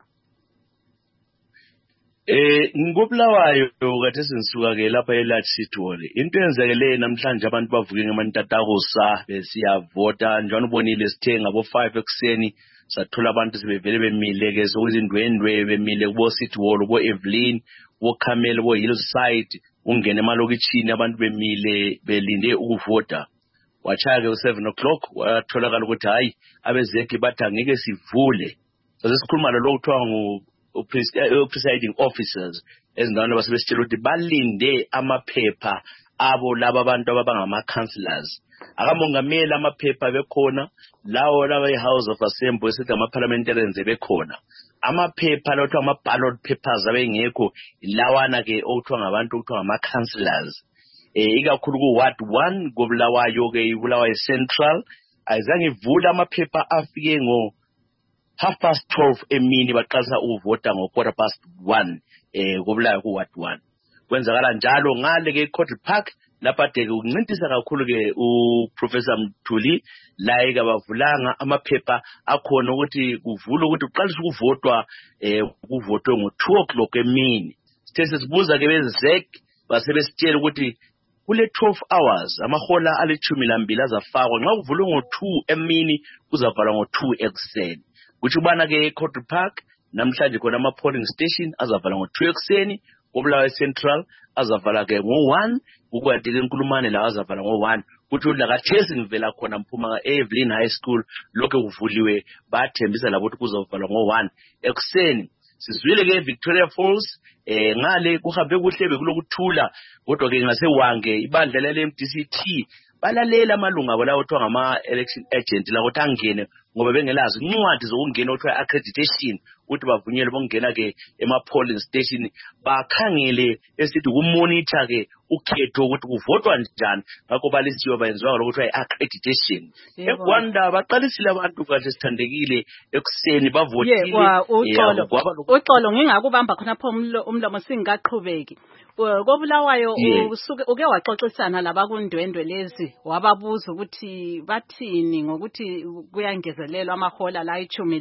[SPEAKER 5] Eh ngobulawayo kathesi nisuka ke lapha eLarge City Hall. Into enzekele namhlanje abantu bavuke ngemantatakusa besiyavota njalo ubonile sithe ngabo five ekseni sathola abantu sebevele bemile ke sokuzindwendwe bemile kubo City Hall kubo Evelyn kubo Camel kubo Hillside ungene emalokitshini abantu bemile belinde ukuvota. Wachaya ke seven o'clock watholakala ukuthi hayi abezeki bathi angeke sivule. So sesikhuluma lo kuthiwa ngu presiding officers ezindaweni basebesitshela ukuthi balinde amaphepha abo laba abantu abangama councillors. Akamongameli amaphepha bekhona lawo laba eHouse of Assembly esithi ama parliamentarians bekhona. Amaphepha lawo ama ballot papers abengekho lawana ke okuthiwa ngabantu okuthiwa ngama councillors. Eh ikakhulu ku ward one koBulawayo ke Bulawayo Central ayizange ivula amaphepha afike ngo half past twelve emini baqalisa ukuvota ngo quarter past one eh koBulawayo ku ward one. Kwenzakala njalo ngale ke Court Park lapha de ukuncintisa kakhulu ke uProfessor Mthuli la eka bavulanga amaphepha akhona ukuthi kuvula ukuthi uqalisa ukuvotwa eh ukuvotwe ngo two o'clock emini. Sithe sibuza ke bezek basebesitshela ukuthi kule twelve hours amahola alithumi lambili azafakwa nxa kuvulwe ngo two emini kuzavalwa ngo two ekseni. Kuthi ubana ke Court Park namhlanje khona ama polling station azavala ngo two ekseni, koBulawayo Central azavala ke ngo one, ukwathi enkulumane la azavala ngo one. Kuthi ulakathesi ngivela khona mphuma eEvelyn High School lokho kuvuliwe bathembisa labo ukuthi kuzavala ngo one ekseni. Sizwile ke Victoria Falls eh ngale kuhambe kuhle bekulokuthula kodwa ke ngasewange ibandla lele M D C T balalela amalunga abo lawo kuthiwa ngama election agent la ukuthi angene ngoba bengelazi incwadi zokungena kuthiwa accreditation ukuthi bavunyelwe bongena ke ema polling station bakhangele esithi kumonitor ke ukhetho ukuthi kuvotwa njani ngakho balisiwe bayenziwa lokuthiwa iaccreditation. ekwanda baqalisile abantu kahle sithandekile ekuseni bavotile.
[SPEAKER 6] Uxolo uxolo ngingakubamba khona pho umlomo singaqhubeki koBulawayo usuke uke waxoxisana labakundwendwe lezi wababuza ukuthi bathini ngokuthi kuyangezelelwa amahola la ithumi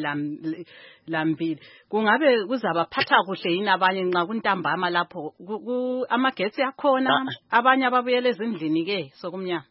[SPEAKER 6] lambili. Kungabe kuzabaphatha kuhle yini abanye nxa kuntambama lapho amagesi yakhona abanye ababuyele ezindlini ke sokumnyama?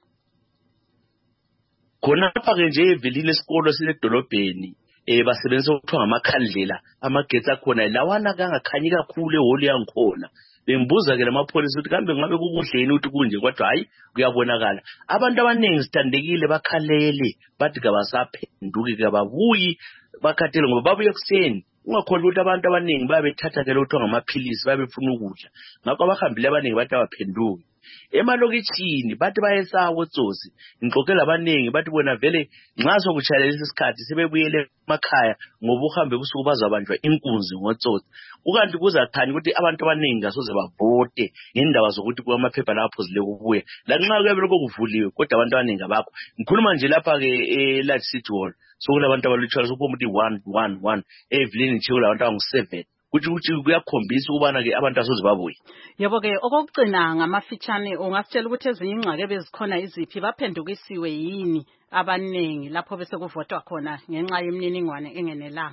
[SPEAKER 5] Khona lapha ke nje evelile isikolo siledolobheni eh basebenzisa ukuthiwa ngamakhandlela amagesi akhona lawana kangakhanyi kakhulu eholi yangikhona. Bembuza ke lamapholisa ukuthi kambe ngabe kukuhle yini ukuthi kunje kodwa hayi kuyabonakala. Abantu abaningi sithandekile bakhalele bathi kabasaphenduki kababuyi bakhathele ngoba babuye kuseni. Ungakholwa ukuthi abantu abaningi babethatha ke lokho ngamaphilisi babefuna ukudla. Ngakho abahambile abaningi bathi abaphenduki. Emalokitshini bathi bayesaba utsotsi. Ngixoxela abaningi bathi bona vele nxa sokuchayela isikhathi sebebuyele emakhaya ngoba uhambe busuku bazabanjwa inkunzi ngotsotsi. Ukanti kuzakhanya ukuthi abantu abaningi asoze bavote ngendaba zokuthi kwamaphepha lapho zile kubuye. La nxa kuyabe lokho kuvuliwe kodwa abantu abaningi abakho. Ngikhuluma nje lapha ke eLarge City Hall. So kulabantu abalutshwana sokuphuma ukuthi one one one Evelyn nje kulabantu abangu seven kuthi ukuthi kuyakhombisa ukubana ke abantu asoze babuye.
[SPEAKER 6] Yebo ke okugcina ngamafitshane ungasitshela ukuthi ezinye ingxaki bezikhona iziphi baphendukisiwe yini abaningi lapho bese kuvotwa khona ngenxa yemininingwane engenelanga.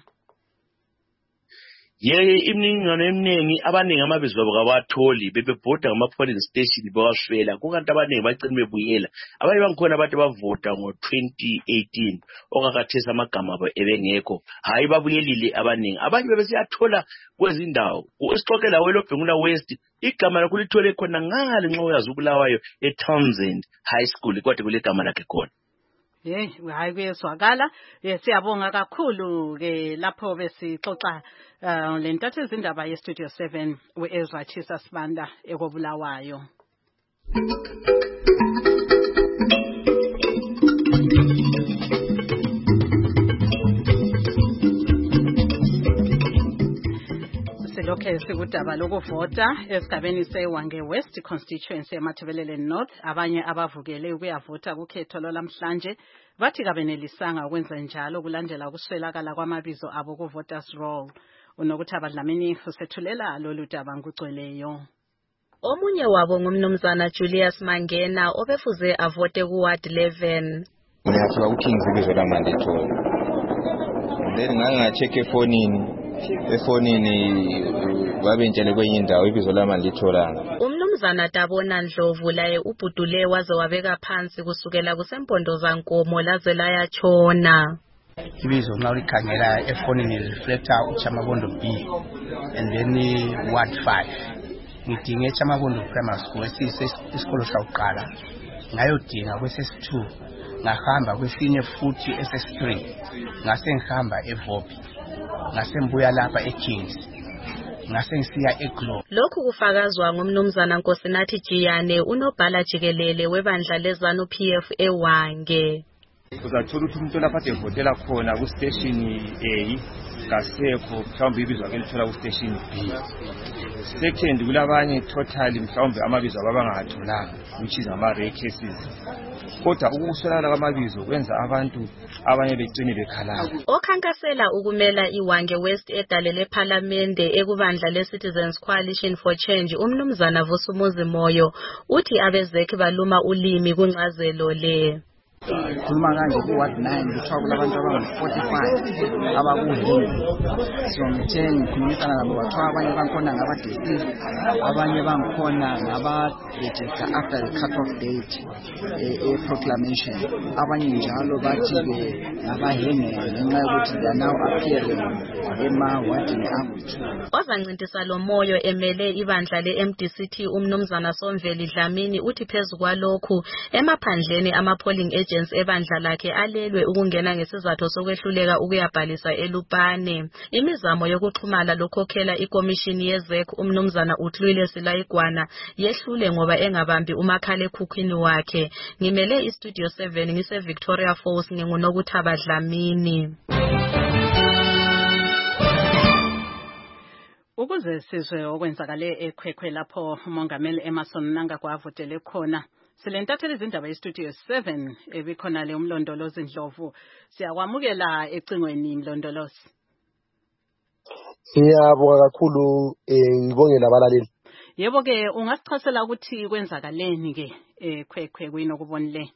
[SPEAKER 5] Yeke imininingwane eminingi abaningi amabizo abo kawatholi bebebhoda ngama polling station bewashwela kukanti abaningi bagcina bebuyela abanye bangikhona abantu bavota ngo twenty eighteen okakathesa amagama abo ebengekho hayi babuyelile abaningi abanye bebesiyathola kwezindawo usixoxela weLobhengula West igama lakho lithole khona ngale nxa uyazi uBulawayo eTownsend High School kodwa kule gama lakhe khona.
[SPEAKER 6] Hey, hayi kuyezwakala. Siyabonga kakhulu ke lapho besixoxa uh, lentathe izindaba ye Studio seven uEzra Chisa Sibanda ekobulawayo. Lokhe sikudaba lokuvota esigabeni seWange West constituency eMathebelele North abanye abavukele ukuyavota kukhetho lomhlanje bathi kabenelisanga ukwenza njalo kulandela ukuswelakala kwamabizo abo ku voters roll. Unokuthi abadlamini usethulela lolu daba ngugcweleyo.
[SPEAKER 8] Omunye wabo ngumnumzana Julius Mangena obefuze avote ku ward eleven.
[SPEAKER 9] Ngiyafuna uKings ibizo laMandetho. Then ngangacheke efonini efonini babentshele kwenye indawo ibizo laMandetholanga.
[SPEAKER 8] Umnumzana Dabona Ndlovu laye ubhudule waze wabeka phansi kusukela kusempondo zankomo laze layatshona.
[SPEAKER 10] Ibizo nxa ulikhangela efonini reflecta uChamabondo B and then ward five. Ngidinge eChamabondo Primary School esiyisikolo sakuqala ngayodinga kwese S two ngahamba kwesinye futhi S S three ngase ngihamba eVopi ngase ngibuya lapha eKings ngase ngisiya eGlo.
[SPEAKER 8] Lokhu kufakazwa ngumnumzana Nkosinathi Jiyane unobhala jikelele webandla leZanu P F eWange.
[SPEAKER 9] Uzathola ukuthi umuntu lapha evotela khona ku station A kasekho mhlawumbe ibizo ake lithola ku station B. Second kulabanye totally mhlawumbe amabizo ababangatholanga which is ama rare cases. Kodwa ukuswelana kwamabizo kwenza abantu abanye becine bekhalala.
[SPEAKER 8] Okhankasela ukumela iWange West edalele parliamente ekubandla leCitizens Coalition for Change umnumzana Vusumuzi Moyo uthi abezekhe baluma ulimi kunxazelo le.
[SPEAKER 11] Khuluma kanje ku ward nine kuthiwa kulabantu abangu forty-five abakuhini. So ngithe ngikhulumisana nabo bathiwa abanye bankhona ngabadeceive abanye bankhona ngaba-register after the cut-off date e-proclamation abanye njalo bathi-ke ngabahengele ngenxa yokuthi they are now appearing emawadini angu-two.
[SPEAKER 8] Ozancintisa lo moyo emele ibandla le-M D C T umnumzana Somveli Dlamini uthi phezu kwalokhu emaphandleni ama-polling agents ebandla lakhe alelwe ukungena ngesizathu sokwehluleka ukuyabhalisa eLupane. Imizamo yokuxhumana lokhokhela ikomishini yezek umnumzana uTlwile Silayigwana yehlule ngoba engabambi umakhala ekhukhwini wakhe. Ngimele iStudio seven ngise Victoria Falls ngingunokuthaba Dlamini.
[SPEAKER 6] Ukuze sizwe okwenzakale ekhwekhwe lapho umongameli Emerson Mnangagwa avotele khona silentatheli izindaba yeStudio seven ebikhona le umlondolozi Ndlovu siyakwamukela ecingweni Mlondolozi.
[SPEAKER 13] Siyabonga kakhulu ngibongela abalaleli.
[SPEAKER 6] Yebo ke ungasichasela ukuthi kwenzakaleni ke ekhwekhwe kuyinokubonile.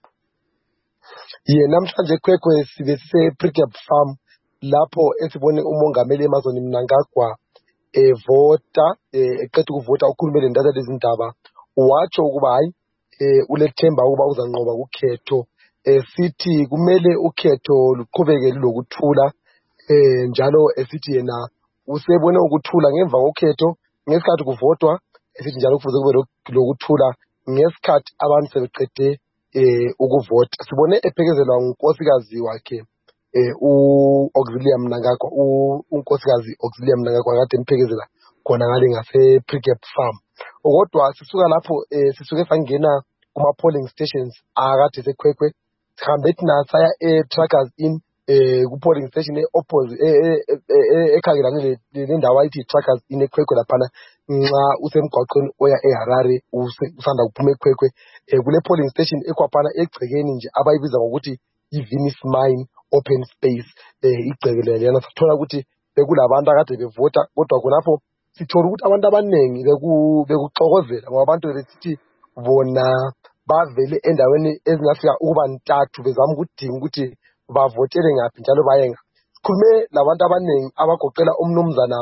[SPEAKER 13] Ye namhlanje ekhwekhwe sibe sise Precap Farm lapho esibone umongameli Emerson Mnangagwa evota eqeda ukuvota ukhulumele ndatha lezindaba watsho ukuba hayi eh ulethemba ukuba uzanqoba ukhetho eh sithi kumele ukhetho luqhubeke lokuthula eh njalo esithi yena usebone ukuthula ngemva kokhetho ngesikhathi kuvotwa esithi njalo kufuze kube lokuthula ngesikhathi abantu sebeqede eh ukuvota. Sibone ephekezelwa unkosikazi wakhe eh uAuxilium Mnangagwa unkosikazi Auxilium Mnangagwa kade emphekezela khona ngale ngase Precap Farm. Kodwa sisuka lapho eh sisuke sangena kuma polling stations akade sekhwekhwe sihambe thina saya e Truckers Inn eh ku polling station eopposite ekhangela le ndawo ayithi Truckers Inn ekhwekhwe laphana nxa usemgwaqweni oya eHarare usanda kuphuma ekhwekhwe kule polling station ekwaphana egcekeni nje abayibiza ngokuthi iVenice Mine open space eh igcekele lena sathola ukuthi bekulabantu akade bevota kodwa khonapho sithola ukuthi abantu abaningi bekuxokozela ngoba abantu besithi bona bavele endaweni ezingafika ukuba ntathu bezama ukudinga ukuthi bavotele ngaphi njalo bayenga. Sikhulume labantu abaningi abagoqela umnumzana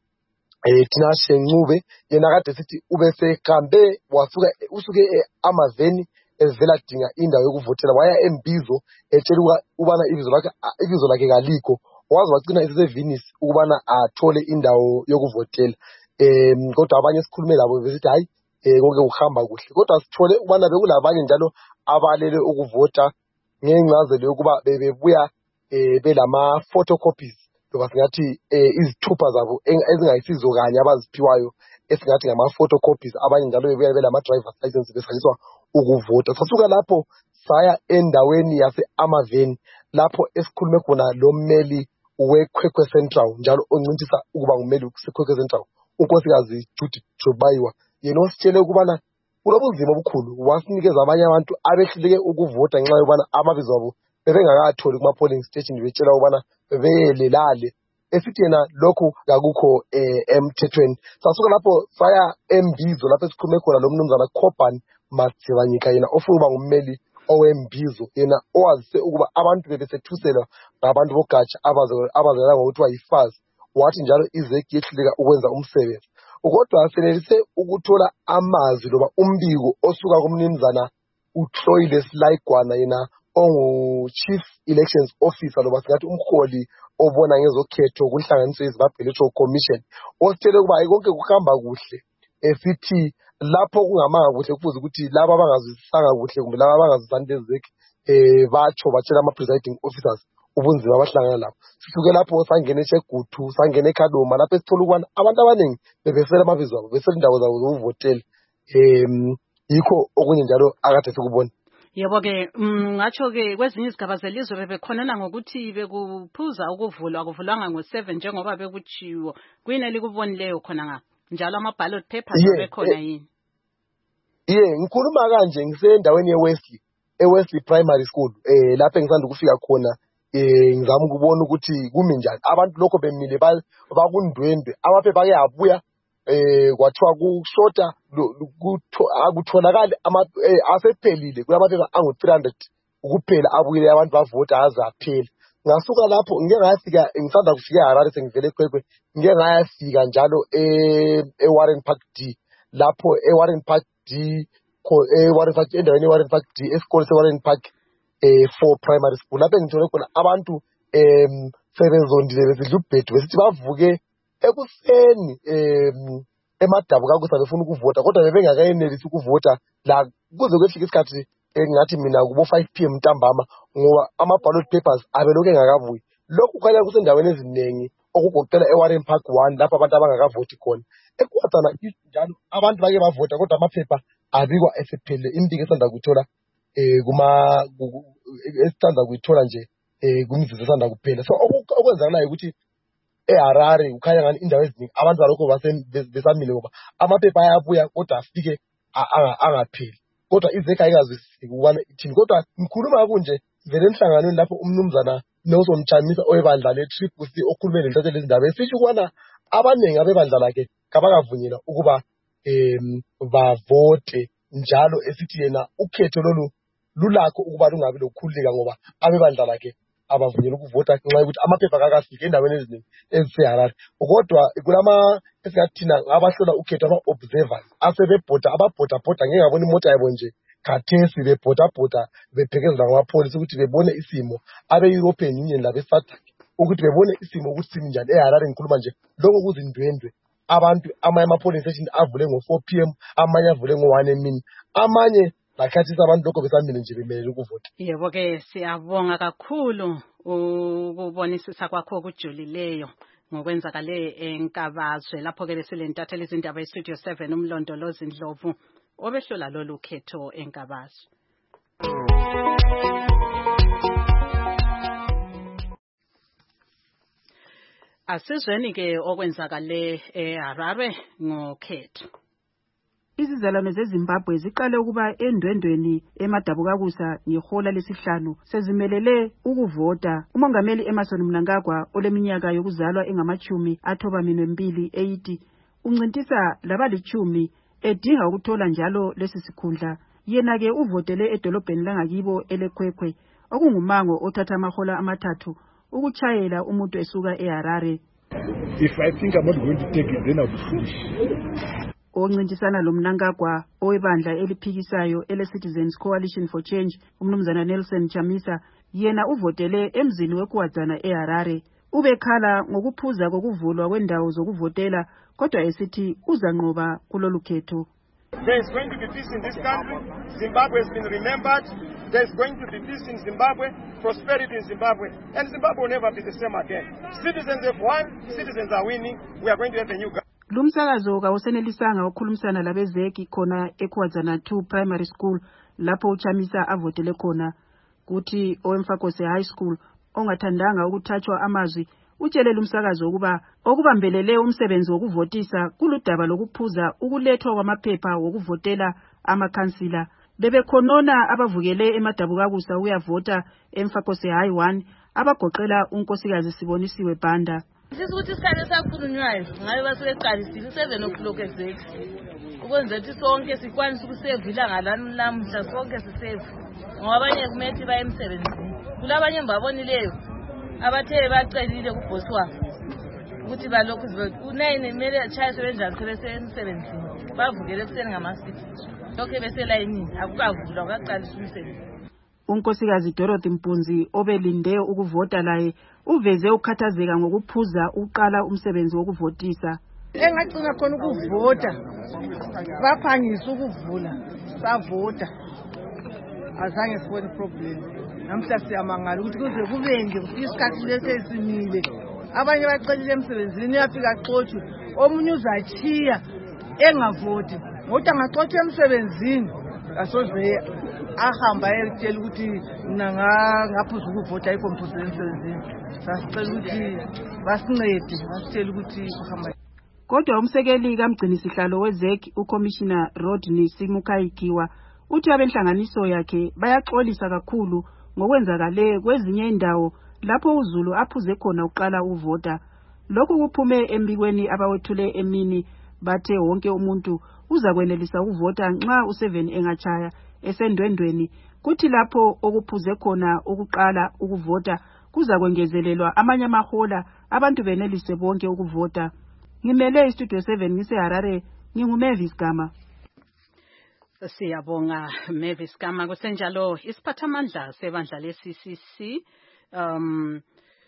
[SPEAKER 13] eh Thina Shencube yena kade sithi ubesehambe wasuka usuke eAmaveni evela dinga indawo yokuvotela waya eMbizo etshela ubana ibizo lakhe ibizo lakhe kalikho wazi wagcina eseseVenice ukubana athole indawo yokuvotela. Em kodwa abanye sikhulume labo besithi hayi eh konke kuhamba kuhle kodwa sithole ubana bekulabanye njalo abalele ukuvota ngencazelo yokuba bebebuya eh belama photocopies loba singathi izithupha zabo ezingayisizo kanye abaziphiwayo esingathi ngama photocopies abanye njalo bebuya belama driver's license besaliswa ukuvota. Sasuka lapho saya endaweni yaseAmaveni lapho esikhulume khona lo mmeli weKwekwe Central njalo oncintisa ukuba ngumeli weKwekwe Central unkosikazi Judy Jobayiwa yena ositshele ukubana kulobunzima obukhulu wasinikeza abanye abantu abehluleke ukuvota ngenxa yobana amabizo abo bebengakatholi kuma polling station betshela ubana bebelelale esithi yena lokhu akukho emthethweni. Sasuka lapho saya eMbizo lapho esikhulume khona lo mnumzana Khoban Matsibanyika yena ofuna ukuba ngummeli oweMbizo yena owazise ukuba abantu bebesethusela ngabantu bogatsha abazela ngokuthi wayifazi wathi njalo izeki yehluleka ukwenza umsebenzi. Kodwa senelise ukuthola amazwi loba umbiko osuka kumnumzana uTroile Silaigwana yena ongu Chief Elections Officer loba singathi umholi obona ngezokhetho kunhlanganiso yeZimbabwe Electoral Commission ositshele ukuba konke kuhamba kuhle esithi lapho kungamanga kuhle kufuze ukuthi laba abangazisanga kuhle kumbe laba abangazisani lezeki eh batsho batshela ama presiding officers ubunzima abahlangana lapho. Sisuke lapho sangena eShegutu sangena eKhaloma lapho esithola ukubana abantu abaningi bebesela amabizo abo besela indawo zabo zokuvotela em yikho okunye njalo akade sikubona.
[SPEAKER 6] Yebo ke ngatsho ke kwezinye izigaba zelizwe bebekhonana ngokuthi bekuphuza ukuvulwa kuvulwanga ngo seven njengoba bekuchiwo kuyini likubonileyo khona nga njalo ama ballot papers bekhona yini?
[SPEAKER 13] Yeah ngikhuluma kanje ngisendaweni yeWesley eWesley Primary School eh lapho engisanda ukufika khona eh ngizama ukubona ukuthi kumi njani abantu lokho bemile bakundwendwe amaphepha ake abuya eh kwathiwa kushota akutholakala ama asephelile kulamaphepha angu three hundred ukuphela abuyile abantu bavota azaphela. Ngasuka lapho ngeke ngayafika ngisanda kufika eHarare sengivele eKwekwe ngeke ngayafika njalo e eWarren Park D lapho eWarren Park D eWarren Park endaweni eWarren Park D esikole seWarren Park eh for primary school lapho ngithole khona abantu em sebezondile besidla ubhedu besithi bavuke ekuseni em emadabu kakusa befuna ukuvota kodwa bebengakayenelisi ukuvota la kuze kwefika isikhathi engathi mina kubo five p m ntambama ngoba ama ballot papers abeloke ngakavuyi. Lokhu khanya kusendaweni eziningi okugoqela eWarren Park one lapho abantu abangakavoti khona ekwatana njalo abantu bake bavota kodwa amaphepha abikwa esephelele impike esanda kuthola eh kuma esithandwa kuyithola nje eh kumzizo esanda kuphela. So okwenzakala ukuthi eHarare ukhanya ngani indawo eziningi abantu balokho besamile ngoba amaphepha ayabuya kodwa afike angapheli kodwa izeka ayikazwisisi ukubana ithini kodwa ngikhuluma kunje vele emhlanganweni lapho umnumzana Nelson Chamisa oyebandla leTriple C okhulume lentathe lezindaba esisho ukubana abaningi abebandla lakhe kabakavunyelwa ukuba em bavote njalo esithi yena ukhetho lolu lulakho ukuba lungabe lokukhuleka ngoba abebandla lakhe abavunyelwa ukuvota ngenxa yokuthi amaphepha akafika endaweni eziningi eziseHarare kodwa kulama esingathina abahlola ukhetho ama observers asebebhoda ababhoda bhoda ngeke ngabona imota yabo nje khathesi bebhoda bhoda bephekezela ngamapolisi ukuthi bebone isimo abe European Union labe SADC ukuthi bebone isimo ukuthi simi njani eHarare. Ngikhuluma nje lokho kuzindwendwe abantu amanye ama polling station avule ngo four p m amanye avule ngo one emini amanye bakhathisa abantu lokho besamile nje bemelele ukuvota.
[SPEAKER 6] Yebo ke siyabonga kakhulu ukubonisisa kwakho okujulileyo ngokwenzakale eNkabazwe lapho ke lesilentathela izindaba eStudio seven umlondolozi Ndlovu obehlola lolu khetho eNkabazwe. Asizweni ke okwenzakale eHarare ngokhetho.
[SPEAKER 14] Izizalwane zeZimbabwe ziqale ukuba endwendweni emadabukakusa ngehola lesihlanu sezimelele ukuvota. Umongameli Emmerson Mnangagwa oleminyaka yokuzalwa engamachumi athoba minwembili eighty uncintisa labalichumi edinga ukuthola njalo lesi sikhundla. Yena ke uvotele edolobheni langakibo eleKwekwe okungumango othatha amahola amathathu ukuchayela umuntu esuka eHarare.
[SPEAKER 15] If I think I'm not going to take it, then I'll be foolish.
[SPEAKER 14] Oncintisana lo Mnangagwa owebandla eliphikisayo ele Citizens Coalition for Change umnumzana Nelson Chamisa yena uvotele emzini weKwadzana eHarare. Ubekhala ngokuphuza kokuvulwa kwendawo zokuvotela kodwa esithi uzanqoba kulolu khetho.
[SPEAKER 16] There is going to be peace in this country. Zimbabwe has been remembered. There is going to be peace in Zimbabwe, prosperity in Zimbabwe, and Zimbabwe will never be the same again. Citizens have won, citizens are winning. We are going to have a new government.
[SPEAKER 14] Lumsakazo kawusenelisanga ukukhulumisana labezeki khona eKwadzana two Primary School lapho uChamisa avotele khona kuthi oMfakose High School ongathandanga ukuthathwa amazwi utshele lumsakazo ukuba okubambelele umsebenzi wokuvotisa kuludaba lokuphuza ukulethwa kwamaphepha wokuvotela amakhansila. Bebekhonona abavukele emadabukakusa uyavota eMfakose High one abagoqela unkosikazi Sibonisiwe Banda.
[SPEAKER 17] Sisukuthi isikhathi sakhulunywayo ngabe baseqalisile seven o'clock exactly ukwenza ukuthi sonke sikwanise ukusave ilanga lami lamhla sonke sisave ngoba abanye kumethi baye emsebenzini. Kulabanye mbabonileyo abathe bacelile kubosi wabo ukuthi balokhu u-nine kumele achayise benjani sebesemsebenzini bavukele ekuseni ngama-six lokho beselayinini akukavulwa akaqalisa umsebenzi.
[SPEAKER 14] Unkosikazi Dorothy Mpunzi obelinde ukuvota laye uveze ukhathazeka ngokuphuza uqala umsebenzi wokuvotisa.
[SPEAKER 23] Engagcina khona ukuvota baphangisa ukuvula savota azange sibone problem. Namhla siyamangala ukuthi kuze kubende kufika isikhathi lesesimile abanye bacelile emsebenzini uyafika axotshe omunye uzachiya engavoti ngoba angaxotshe emsebenzini asoze ahamba etshela ukuthi mina ngaphuza ukuvota ayikho mphuzile emsebenzini. Sasicela ukuthi basincede basitshela ukuthi kuhamba.
[SPEAKER 14] Kodwa umsekeli kamgcinisihlalo wezeki uCommissioner Rodney Simukaikiwa uthi abenhlanganiso yakhe bayaxolisa kakhulu ngokwenzakale kwezinye indawo lapho uZulu aphuze khona uqala uvota. Lokhu kuphume embikweni abawethule emini bathe wonke umuntu uzakwenelisa ukuvota nxa u-seven engachaya esendwendweni kuthi lapho okuphuze khona ukuqala ukuvota kuza kwengezelelwa amanye amahola abantu benelise bonke ukuvota. Ngimele istudio seven ngiseHarare nginguMavis Gama.
[SPEAKER 6] Siyabonga Mavis Gama. Kusenjalo isiphathamandla sebandla le-C C C um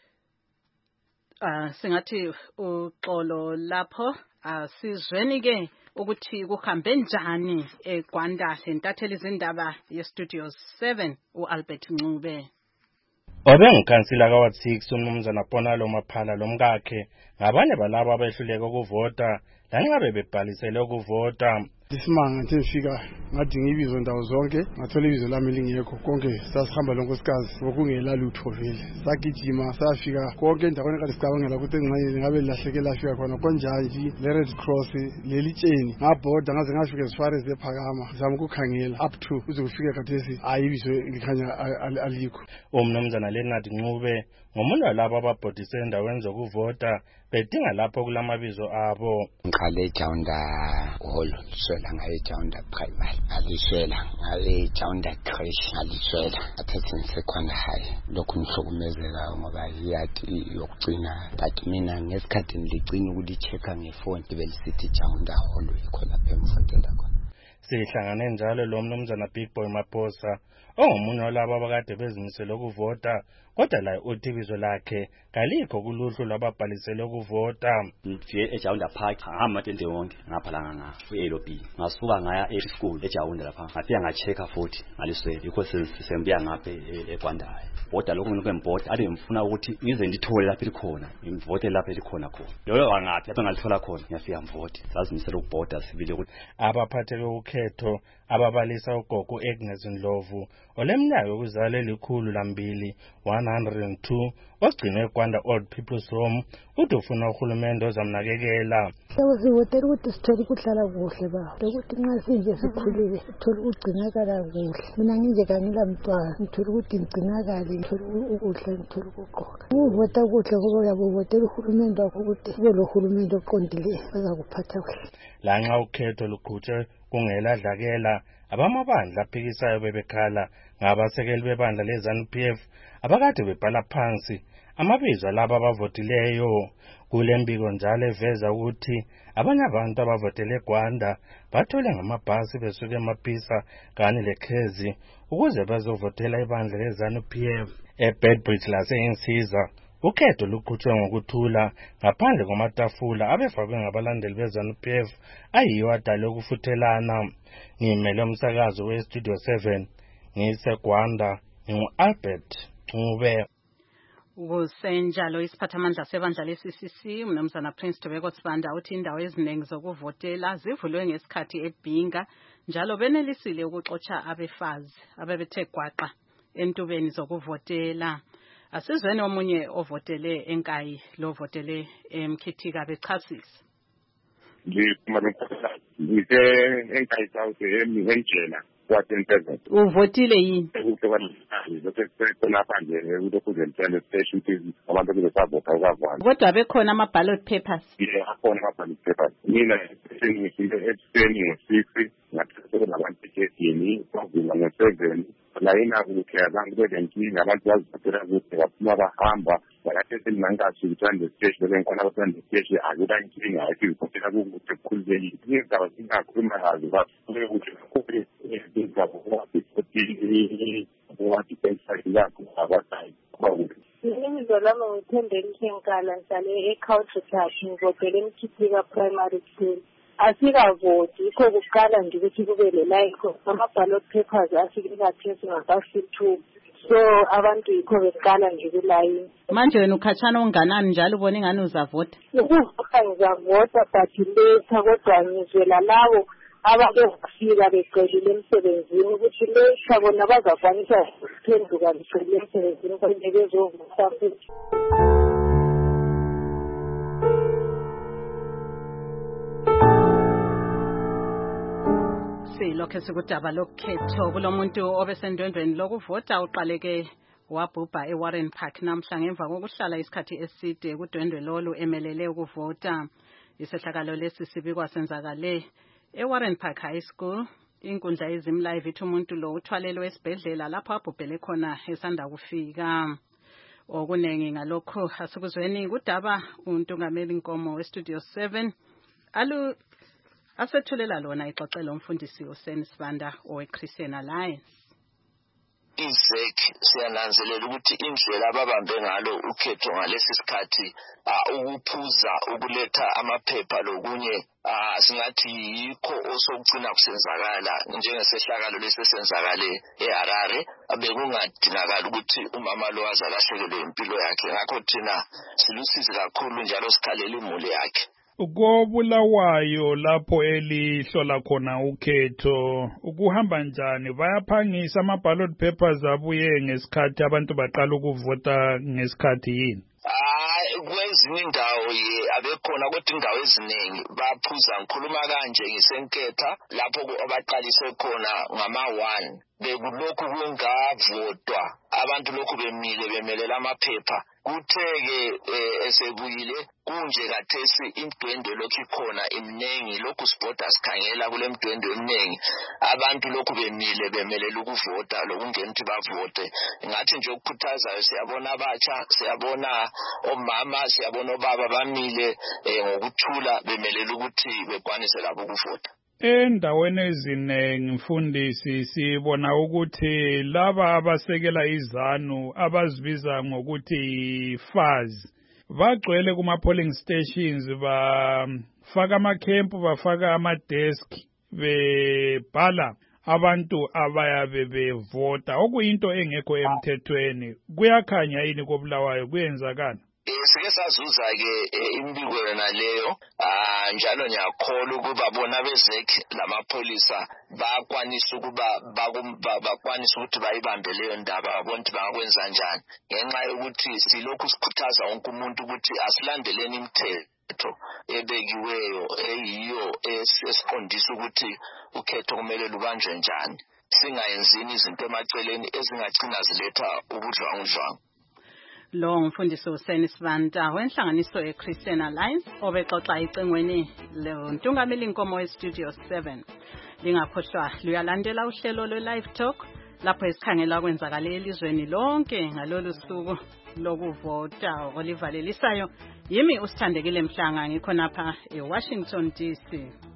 [SPEAKER 6] uh, singathi uxolo lapho asizweni ke ukuthi kuhambe njani eGwanda lentatheli izindaba yestudio seven uAlbert Ncube.
[SPEAKER 18] Obengikhansila kaWard six umnumzana Ponalo Maphala lomkakhe ngabanye balabo abehluleka ukuvota langabe bebhalisele ukuvota.
[SPEAKER 22] Isimanga nje ngifika ngathi ngibizo ndawo zonke ngathola ibizo lami lingekho konke sasihamba lonkosikazi ngokungela lutho vele sagijima safika konke endaweni kade sicabangela ukuthi engxenye ngabe lahleke lafika khona konjanje le Red Cross leli tsheni ngabhoda ngaze ngafika as-far as ephakama zama ukukhangela up to kuze kufike khathesi ayibizo ngikhanya alikho.
[SPEAKER 18] Umnumzana Leonard Ncube ngomuntu walabo ababhodise endaweni zokuvota bedinga lapho kulamabizo abo.
[SPEAKER 19] Ngiqale Jaunda Hall swela ngaye Jaunda Primary aliswela ngaye Jaunda Creche aliswela athathe ngisekhona high lokhu ngihlukumezeka ngoba yathi yokugcina but mina ngesikhathi ngiligcina ukuthi checka ngefoni belisithi Jaunda Hall ikho lapha emfundela khona.
[SPEAKER 18] Sihlangane njalo lo mnumzana Big Boy Maposa ongomunye walabo abakade bezimisele ukuvota kodwa la uthi ibizo lakhe kalikho kuluhlu lwababhalisele ukuvota.
[SPEAKER 27] Ngifike eJaunda Park ngahamba tente wonke ngapha la nga ku-A lo B ngasuka ngaya e-school eJaunda lapha ngafika ngachecka futhi ngaliswele yikho sesembuya ngapha eGwanda voda lokho ngokwembota ade ngifuna ukuthi ngize ndithole lapha likhona ngivote lapha likhona khona loyo wangaphi lapha ngalithola khona ngiyafika ngivote sazimisela ukubhoda sibile ukuthi
[SPEAKER 18] abaphathele ukhetho ababalisa ugogo Agnes Ndlovu oleminyaka yokuzalwa elikhulu lambili one hundred and two ogcinwe eGwanda Old People's Home uthi ufuna uhulumende ozamnakekela.
[SPEAKER 1] Sewuzivotela ukuthi sithole ukuhlala kuhle ba ukuthi nxa sinje sikhulile sithole ukugcinakala kuhle. Mina nginje kangila mntwana ngithole ukuthi ngigcinakale ngithole ukudla ngithole ukugqoka. Ukuvota kuhle ngoba uyabuvotela uhulumende wakho ukuthi kube lo hulumende oqondileyo ozakuphatha kuhle.
[SPEAKER 18] Lanxa ukhetho luqhutshwe kungeladlakela abamabandla aphikisayo bebekhala ngabasekeli bebandla leZANU P F abakade bebhala phansi amabizo alabo abavotileyo. Kule mbiko njalo eveza ukuthi abanye abantu abavotele eGwanda bathole ngamabhasi besuke eMapisa kanye leKhezi ukuze bazovotela ibandla leZANU P F. eBedbridge laseInsiza ukhetho luqhutshwe ngokuthula ngaphandle kwamatafula abefakwe ngabalandeli beZANU P F ayiyo adale ukufuthelana. Ngimele umsakazo weStudio seven ngiseGwanda ngingu-Albert Ncube.
[SPEAKER 6] Kusenjalo isiphathamandla sebandla le-C C C umnumzana Prince Tobeko Sibanda uthi indawo eziningi zokuvotela zivulwe ngesikhathi eBhinga njalo benelisile ukuxotsha abefazi abebethe gwaqa entubeni zokuvotela. Asizweni omunye ovotele eNkayi lo votele eMkhithika bechasisa.
[SPEAKER 2] Ngise eNkayi South eMjela kwaTentezela.
[SPEAKER 6] Uvotile yini? Kodwa bekhona ama ballot papers.
[SPEAKER 2] Yeah, akhona ama ballot papers. Mina sengifike ekuseni ngo-six ngathi nabantu ekhetini kwavula ngo-seven la inakukhe abantu belenkinga abantu bazivotela ukuthi baphuma bahamba balathi seninankathi kuthanda isiteshi bebenkhona abathanda isiteshi akuba inkinga athi zivotela kukuthi kukhululekile izindaba zingakhuluma yazo basuke ukuthi kakhulu izindaba zokuthi wathi pensayini yakho abasayi kwakuthi
[SPEAKER 3] Imizwa lami ngithembele Nkengala ngihlale eCountry Club ngivotele eMkhithika Primary School. Asikavoti ikho kuqala nje ukuthi kube le line ama ballot papers afike kathesi ngabasithu. So abantu ikho beqala nje kulayini.
[SPEAKER 6] Manje wena ukhatshana onganani njalo ubona ingane uzavota?
[SPEAKER 3] Ukuvota ngizavota but later kodwa ngizwela labo abake bafika beqedile emsebenzini ukuthi lesha bona bazakwanisa ukuphenduka beqedile emsebenzini kodwa bezovota futhi.
[SPEAKER 6] Lokho sikudaba lokhetho kulomuntu obesendwendweni lokuvota uqaleke wabhubha eWarren Park namhla ngemva kokuhlala isikhathi eside kudwendwe lolu emelele ukuvota. Isehlakalo lesi sibikwa senzakale eWarren Park High School. Inkundla yezimlive ithi umuntu lo uthwalelwe esibhedlela lapho abhubhele khona esanda kufika. Okunengi ngalokho asikuzweni kudaba uNtungameli Nkomo weStudio seven alu asethulela lona ixoxelo umfundisi uSen Sibanda oweChristian Alliance.
[SPEAKER 4] izek siyananzelela ukuthi indlela ababambe ngalo ukhetho ngalesi sikhathi ukuphuza ukuletha amaphepha lokunye singathi yikho osokugcina kusenzakala njengesehlakalo lesesenzakale eHarare bekungadingakala ukuthi umama lo azalahlekelwe impilo yakhe ngakho thina silusizi kakhulu njalo sikhalela imuli yakhe.
[SPEAKER 20] Kobulawayo lapho elihlola khona ukhetho ukuhamba njani bayaphangisa ama ballot papers abuye ngesikhathi abantu baqala ukuvota ngesikhathi yini?
[SPEAKER 4] Ah kwezinye indawo ye abekhona kodwa indawo eziningi baphuza ngikhuluma kanje ngisenketha lapho abaqalise khona ngama one bekulokhu kungavotwa abantu lokhu bemile bemelela amaphepha kutheke esebuyile kunje kathesi indwendwe lokhu ikhona imnengi lokhu sport asikhangela kule mdwendwe emnengi abantu lokhu bemile bemelela ukuvota lokungena ukuthi bavote ngathi nje ukukhuthazayo siyabona abatsha siyabona omama siyabona obaba bamile ngokuthula bemelela ukuthi bekwanise labo ukuvota.
[SPEAKER 20] Endaweni eziningi mfundisi sibona ukuthi laba abasekela iZANU abazibiza ngokuthi fazi bagcwele kuma polling stations bafaka amakhempu bafaka amadesk bebhala abantu abayabe bevota okuyinto engekho emthethweni kuyakhanya yini kobulawayo kuyenzakala?
[SPEAKER 4] Eh sike sazuza ke imbiko yona leyo ah njalo ngiyakholwa ukuba bona bezek lamapolisa bakwanisa ukuba bakwanisa ukuthi bayibambe leyo ndaba babonke bangakwenza kanjani ngenxa yokuthi silokhu sikhuthaza wonke umuntu ukuthi asilandeleni imithetho ebekiweyo eyiyo esiqondisa ukuthi ukhetho kumele lubanjwe njani singayenzini izinto emaceleni ezingagcina ziletha ubudlwangudlwangu.
[SPEAKER 6] Lo mfundisi uSeni Sibanda wenhlanganiso yeChristian Alliance obexoxa icengweni lontungameli inkomo eStudio seven. Lingakhohlwa luyalandela uhlelo lwe-Live Talk lapho esikhangela kwenzakala elizweni lonke ngalolu suku lokuvota olivalelisayo. Yimi usithandekile Mhlanga ngikhona lapha eWashington D C.